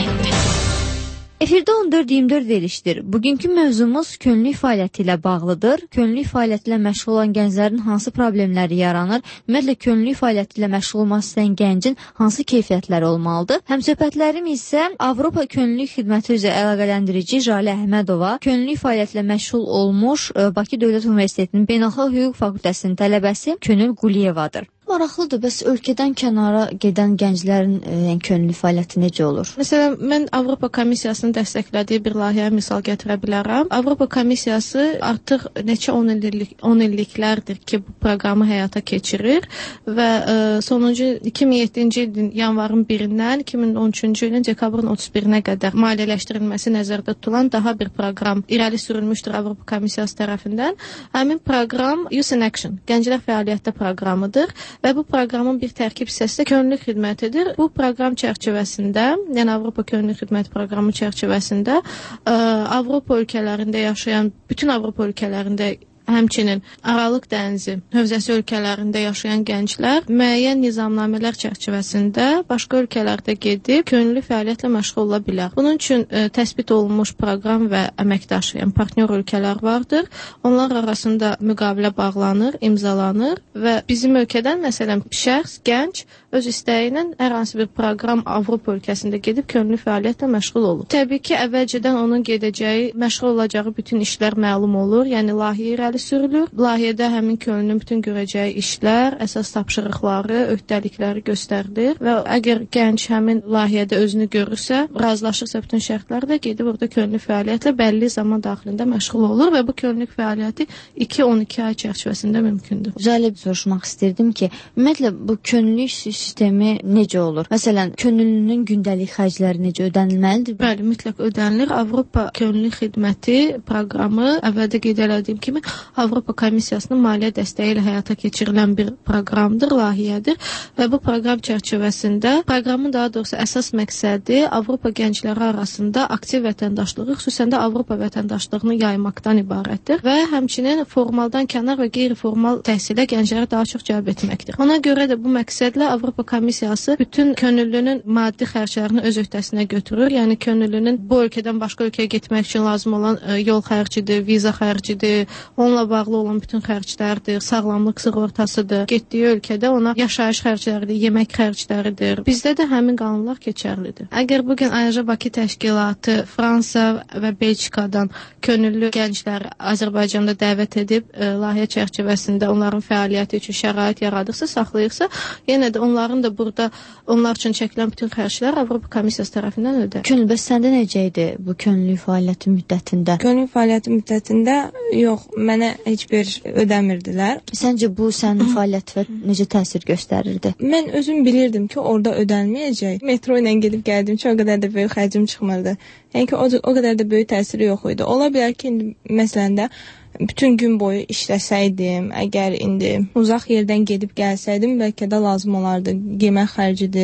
Efirdə on dörd iyirmi dörd verilişdir. Bugünkü mövzumuz könüllülük fəaliyyəti ilə bağlıdır. Könüllülük fəaliyyəti ilə məşğul olan gənclərin hansı problemləri yaranır? Ümumiyyətlə, könüllülük fəaliyyəti ilə məşğul olmaq istəyən gəncin hansı keyfiyyətləri olmalıdır? Həmsöhbətlərim isə Avropa Könüllülük Xidməti üzrə əlaqələndirici Jalə Əhmədova, könüllülük fəaliyyəti ilə məşğul olmuş Bakı Dövlət Universitetinin Beynəlxalq Hüquq Fakültəsinin tələbəsi Könül Quliyevadır. Maraqlıdır, bəs ölkədən kənara gedən gənclərin yəni, könüllü fəaliyyəti necə olur? Məsələn, mən Avropa Komissiyasının dəstəklədiyi bir layihəyə misal gətirə bilərəm. Avropa Komissiyası artıq neçə on illik, on illiklərdir ki, bu proqramı həyata keçirir və ə, sonuncu iki min yeddinci ilin yanvarın birindən iki min on üçüncü ilin dekabrın otuz birinə qədər maliyyələşdirilməsi nəzərdə tutulan daha bir proqram irəli sürülmüşdür Avropa Komissiyası tərəfindən. Həmin proqram Youth in Action, Gənclər Fəaliyyətdə proqramıdır. Və bu proqramın bir tərkib hissəsi də könüllülük xidmətidir. Bu proqram çərçivəsində, yəni Avropa Könüllülük Xidməti proqramı çərçivəsində ə, Avropa ölkələrində yaşayan, bütün Avropa ölkələrində həmçinin Aralıq dənizi hövzəsi ölkələrində yaşayan gənclər müəyyən nizamnamələr çərçivəsində başqa ölkələrdə gedib könüllü fəaliyyətlə məşğul ola bilər. Bunun üçün ə, təsbit olunmuş proqram və əməkdaş, yəni partnyor ölkələr vardır. Onlar arasında müqavilə bağlanır, imzalanır və bizim ölkədən məsələn şəxs, gənc öz istəyi ilə hər hansı bir proqram Avropa ölkəsində gedib könüllü fəaliyyətlə məşğul olur. Təbii ki, əvvəlcədən onun gedəcəyi, məşğul olacağı bütün işlər məlum olur, yəni layihə irəli sürülür. Layihədə həmin könüllünün bütün görəcəyi işlər, əsas tapşırıqları, öhdəlikləri göstərilir və əgər gənc həmin layihədə özünü görürsə, razılaşırsa bütün şərtlərlə gedib orada könüllü fəaliyyətlə bəlli zaman daxilində məşğul olur və bu könüllülük fəaliyyəti iki on iki ay çərçivəsində mümkündür. Üzələ soruşmaq istirdim ki, ümumiyyətlə bu könüllülük sistemi necə olur? Məsələn, könüllünün gündəlik xərcləri necə ödənilməlidir? Bəli, mütləq ödənilir. Avropa Könüllülük Xidməti proqramı əvvəldə qeyd etdiyim kimi Avropa Komissiyasının maliyyə dəstəyi ilə həyata keçirilən bir proqramdır, layihədir və bu proqram çərçivəsində proqramın daha doğrusu əsas məqsədi Avropa gəncləri arasında aktiv vətəndaşlığı, xüsusən də Avropa vətəndaşlığını yaymaqdan ibarətdir və həmçinin formaldan kənar və qeyri-formal təhsilə gəncləri daha çox cəlb etməkdir. Ona görə də bu məqsədlə Avropa Komissiyası bütün könüllünün maddi xərclərini öz öhdəsinə götürür. Yəni könüllünün bu ölkədən başqa ölkəyə getmək üçün lazım olan ə, yol xərcidir, viza xərcidir, onunla bağlı olan bütün xərclərdir, sağlamlıq sığortasıdır. Getdiyi ölkədə ona yaşayış xərcləridir, yemək xərcləridir. Bizdə də həmin qanunlar keçərlidir. Əgər bugün A Y J Bakı təşkilatı Fransa və Belçikadan könüllü gəncləri Azərbaycanda dəvət edib ə, layihə çərçivəsində onların fəaliyyəti üçün şərait yaradıqsa, saxlayırsa, yenə də onların da burada onlar üçün çəkilən bütün xərclər Avropa Komissiyası tərəfindən ödənilir. Könül, bəs səndə necə idi bu könüllülük fəaliyyəti müddətində? Könüllülük fəaliyyəti müddətində yox, mənə heç bir ödəmirdilər. Səncə bu sənin fəaliyyətinə necə təsir göstərirdi? Mən özüm bilirdim ki, orada ödənilməyəcək. Metro ilə gedib gəldim ki, o qədər də böyük xərcim çıxmırdı. Yəni ki, o, o qədər də böyük təsiri yox idi. Ola bilər ki, indi məsələn də bütün gün boyu işləsəydim, əgər indi uzaq yerdən gedib gəlsəydim, bəlkə də lazım olardı. Yemək xərcidir,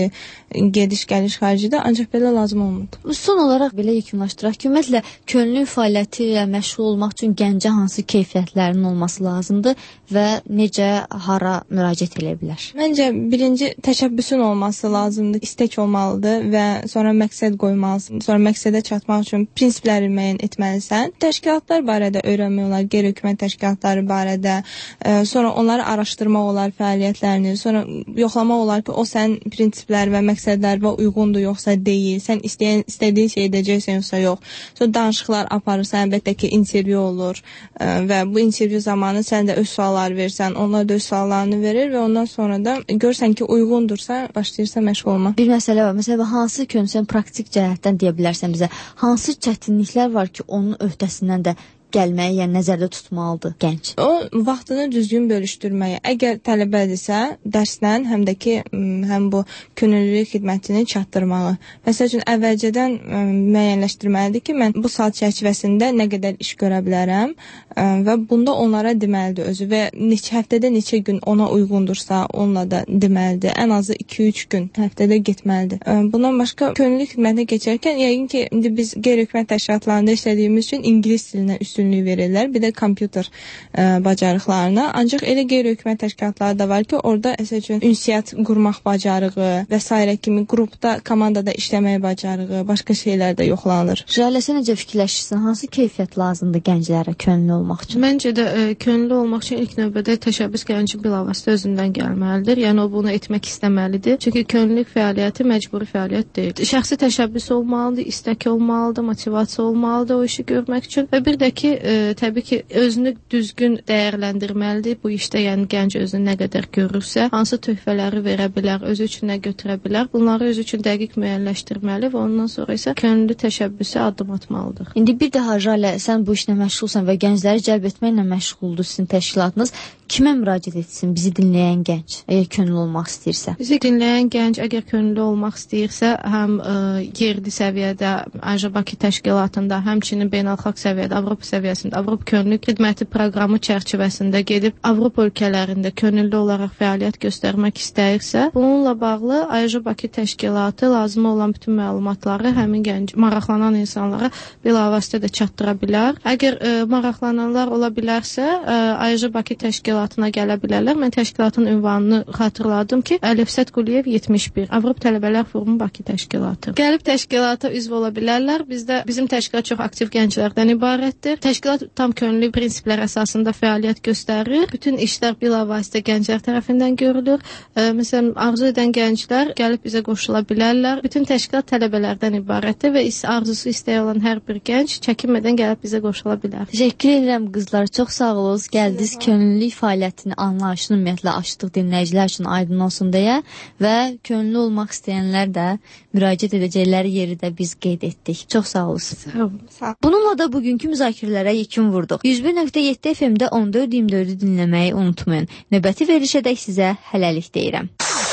gediş-gəliş xərcidir, ancaq belə lazım olmur. Son olaraq belə yekunlaşdıraq ki, ümumiyyətlə könüllü fəaliyyəti ilə məşğul olmaq üçün gəncə hansı keyfiyyətlərinin olması lazımdır və necə, hara müraciət edə bilər? Məncə birinci təşəbbüsün olması lazımdır, istek olmalıdır və sonra məqsəd qoymalısan. Sonra məqsədə çatmaq üçün prinsipləri müəyyən etməlisən. Təşkilatlar barədə öyrənmək olar, qeyri-hökumət təşkilatları barədə, e, sonra onları araşdırmaq olar, fəaliyyətlərini, sonra yoxlamaq olar ki, o sənin prinsiplər və məqsədlərinə uyğundur yoxsa deyil, sən istəyən, istədiyin şey edəcəksən yoxsa yox. Sonra danışıqlar aparırsan, əlbəttə ki, intervyu olur e, və bu intervyu zamanı sən də öz suallar versən, onlar da öz suallarını verir və ondan sonra da görsən ki, uyğundursa, başlayırsan məşğul olma. Bir məsələ var, məsələn, hansı könsən praktik cəhətdən deyə bilərsən bizə, hansı çətinliklər var ki, onun öhdəsindən də gəlməyə, yəni nəzərdə tutmalıdır gənc? O, vaxtını düzgün bölüşdürməyə. Əgər tələbədirsə, dərslə həm də ki, həm bu könüllülük xidmətini çatdırmalı. Məsəl üçün, əvvəlcədən müəyyənləşdirməlidir ki, mən bu saat çərçivəsində nə qədər iş görə bilərəm və bunda onlara deməlidir özü və neçə həftədə neçə gün ona uyğundursa, onunla da deməlidir. Ən azı iki üç gün həftədə getməlidir. Bundan başqa, könüllülük xidmətinə keçərkən, yəqin ki, indi biz qeyri-hökumət təşkilatlarında işlədiyimiz üçün ingilis dilinə üstün verirlər, bir də kompüter ə, bacarıqlarına. Ancaq elə qeyri-hökumət təşkilatları da var ki, orada əsas üçün ünsiyyət qurmaq bacarığı və s. kimi qrupda, komandada işləmək bacarığı, başqa şeylər də yoxlanılır. Jalə, sən necə fikirləşirsən? Hansı keyfiyyət lazımdır gənclərə könüllü olmaq üçün? Məncə də ə, könüllü olmaq üçün ilk növbədə təşəbbüs gəncin bilavasitə özündən gəlməlidir. Yəni o bunu etmək istəməlidir. Çünki könüllülük fəaliyyəti məcburi fəaliyyət deyil. Şəxsi təşəbbüs olmalıdır, istək olmalıdır, motivasiya olmalıdır o işi görmək üçün və bir də ki, e, təbii ki, özünü düzgün dəyərləndirməlidir. Bu işdə yəni gənc özünü nə qədər görürsə, hansı töhfələri verə bilər, özü üçün nə götürə bilər, bunları özü üçün dəqiq müəyyənləşdirməli və ondan sonra isə könüllü təşəbbüsə addım atmalıdır. İndi bir daha Jalə, sən bu işlə məşğulsan və gəncləri cəlb etməklə məşğuldur sizin təşkilatınız. Kimə müraciət etsin bizi dinləyən gənc, əgər könüllü olmaq istəyirsə? Bizi dinləyən gənc əgər könüllü olmaq istəyirsə, həm ə, yerli səviyyədə, Aja Bakı təşkilatında, həmçinin beynəlxalq səviyyədə, Avropa səviyyəsində, Avropa könüllülük xidməti proqramı çərçivəsində gedib Avropa ölkələrində könüllü olaraq fəaliyyət göstərmək istəyirsə, bununla bağlı Aja Bakı təşkilatı lazım olan bütün məlumatları həmin gənc, maraqlanan insanlara bilavasitə də çatdıra bilər. Əgər ə, maraqlananlar ola bilərsə, Aja Bakı təşkilatı təşkilatına gələ bilərlər. Mən təşkilatın ünvanını xatırladım ki, Əlifsət Quliyev yetmiş bir, Avropa Tələbələr Forumu Bakı təşkilatı. Gəlib təşkilata üzv ola bilərlər. Bizdə bizim təşkilat çox aktiv gənclərdən ibarətdir. Təşkilat tam könüllü prinsiplər əsasında fəaliyyət göstərir. Bütün işlər bilavasitə gənclər tərəfindən görülür. E, məsələn, arzu edən gənclər gəlib bizə qoşula bilərlər. Bütün təşkilat tələbələrdən ibarətdir və arzusu istəyi olan hər bir gənc çəkinmədən gəlib bizə qoşula bilər. Təşəkkür edirəm qızlar. Çox sağ olun. Gəldiniz könüllülük fəaliyyətini anlayışını ümumiyyətlə açdıq dinləyicilər üçün aydın olsun deyə və könüllü olmaq istəyənlər də müraciət edəcəkləri yeri də biz qeyd etdik. Çox sağ olun. Sağ olun. Sağ. Bununla da bugünkü müzakirələrə yekun vurduq. yüz bir nöqtə yeddi F M-də on dörd iyirmi dördü dinləməyi unutmayın. Növbəti verilişədək sizə hələlik deyirəm.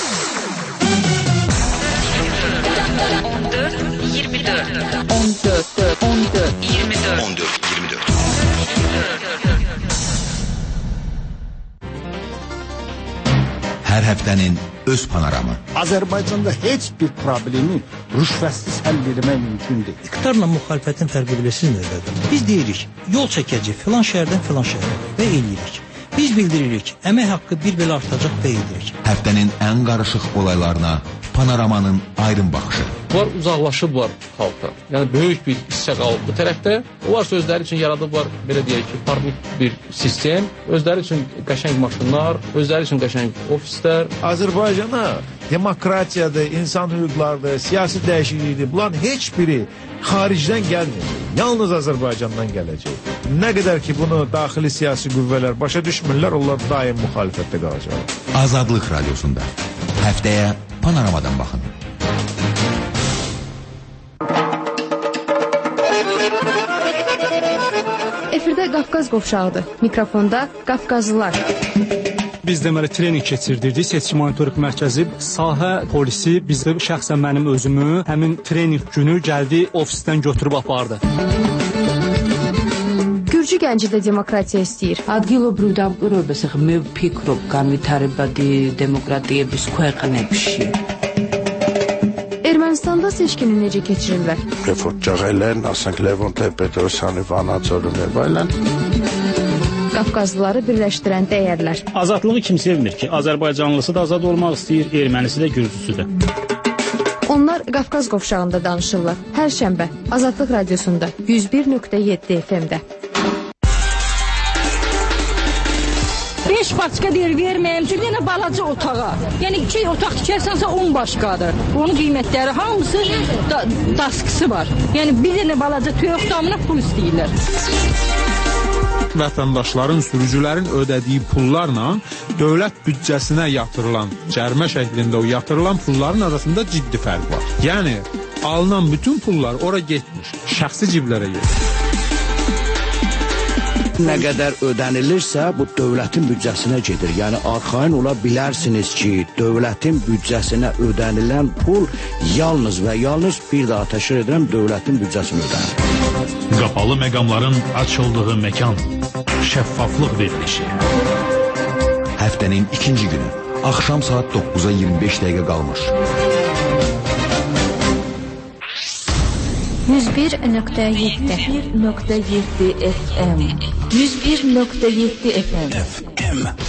on dörd iyirmi dörd on dörd on dörd iyirmi dörd on dörd iyirmi dörd Hər həftənin öz panoramı. Azərbaycanda heç bir problemi rüşvətsiz həll etmək mümkün deyil. İqtidarla müxalifətin fərqi bilirsiniz nədir? Biz deyirik, yol çəkəcək filan şəhərdən filan şəhərə və eləyirik. Biz bildiririk, əmək haqqı bir belə artacaq və eləyirik. Həftənin ən qarışıq olaylarına panoramanın ayrım baxışı. Bunlar uzaqlaşıblar xalqdan. Yəni böyük bir hissə qalıb bu tərəfdə. Onlar özləri üçün yaradıblar, belə deyək ki, parlament bir sistem, özləri üçün qəşəng maşınlar, özləri üçün qəşəng ofislər. Azərbaycana demokratiyadır, insan hüquqlarıdır, siyasi dəyişiklikdir. Bunların heç biri xaricdən gəlmir. Yalnız Azərbaycandan gələcək. Nə qədər ki bunu daxili siyasi qüvvələr başa düşmürlər, onlar daim müxalifətdə qalacaq. Azadlıq radiosunda həftəyə panoramadan baxın. Efirdə Qafqaz qovşağıdır. Mikrofonda Qafqazlılar. Biz deməli trening keçirdirdik. Seçki monitorinq mərkəzi, sahə polisi bizdə şəxsən mənim özümü həmin trening günü gəldi ofisdən götürüb apardı. Gürcü gənci də demokratiya istəyir. ადგილობრივ დამკვირვებელს მე ვფიქრობ განვითარებადი დემოკრატიების ქვეყნებში. seçkini necə keçirirlər? Reportajlar, Nasank Levon Petrosyanı Vanaçoru Nebaylan. Qafqazlıları birləşdirən dəyərlər. Azadlığı kim sevmir ki? Azərbaycanlısı da azad olmaq istəyir, ermənisi də, gürcüsü də. Onlar Qafqaz qovşağında danışırlar. Hər şənbə Azadlıq Radiosunda yüz bir nöqtə yeddi F M-də. beş başqa deyir, verməyəm ki, yenə balaca otağa. Yəni iki otaq tikərsənsə on başqadır. Onun qiymətləri hamısı da, daskısı var. Yəni bir dənə balaca toyuq damına pul istəyirlər. Vətəndaşların, sürücülərin ödədiyi pullarla dövlət büdcəsinə yatırılan, cərimə şəklində o yatırılan pulların arasında ciddi fərq var. Yəni alınan bütün pullar ora getmiş, şəxsi ciblərə gedir. Nə qədər ödənilirsə, bu dövlətin büdcəsinə gedir. Yəni, arxayın ola bilərsiniz ki, dövlətin büdcəsinə ödənilən pul yalnız və yalnız bir daha təşkil edirəm, dövlətin büdcəsinə ödənilir. Qapalı məqamların açıldığı məkan, şəffaflıq verilişi. Həftənin ikinci günü, axşam saat dokkuza iyirmi beş dəqiqə qalmış. yüz bir nöqtə yeddi nöqtə yeddi F M yüz bir nöqtə yeddi F M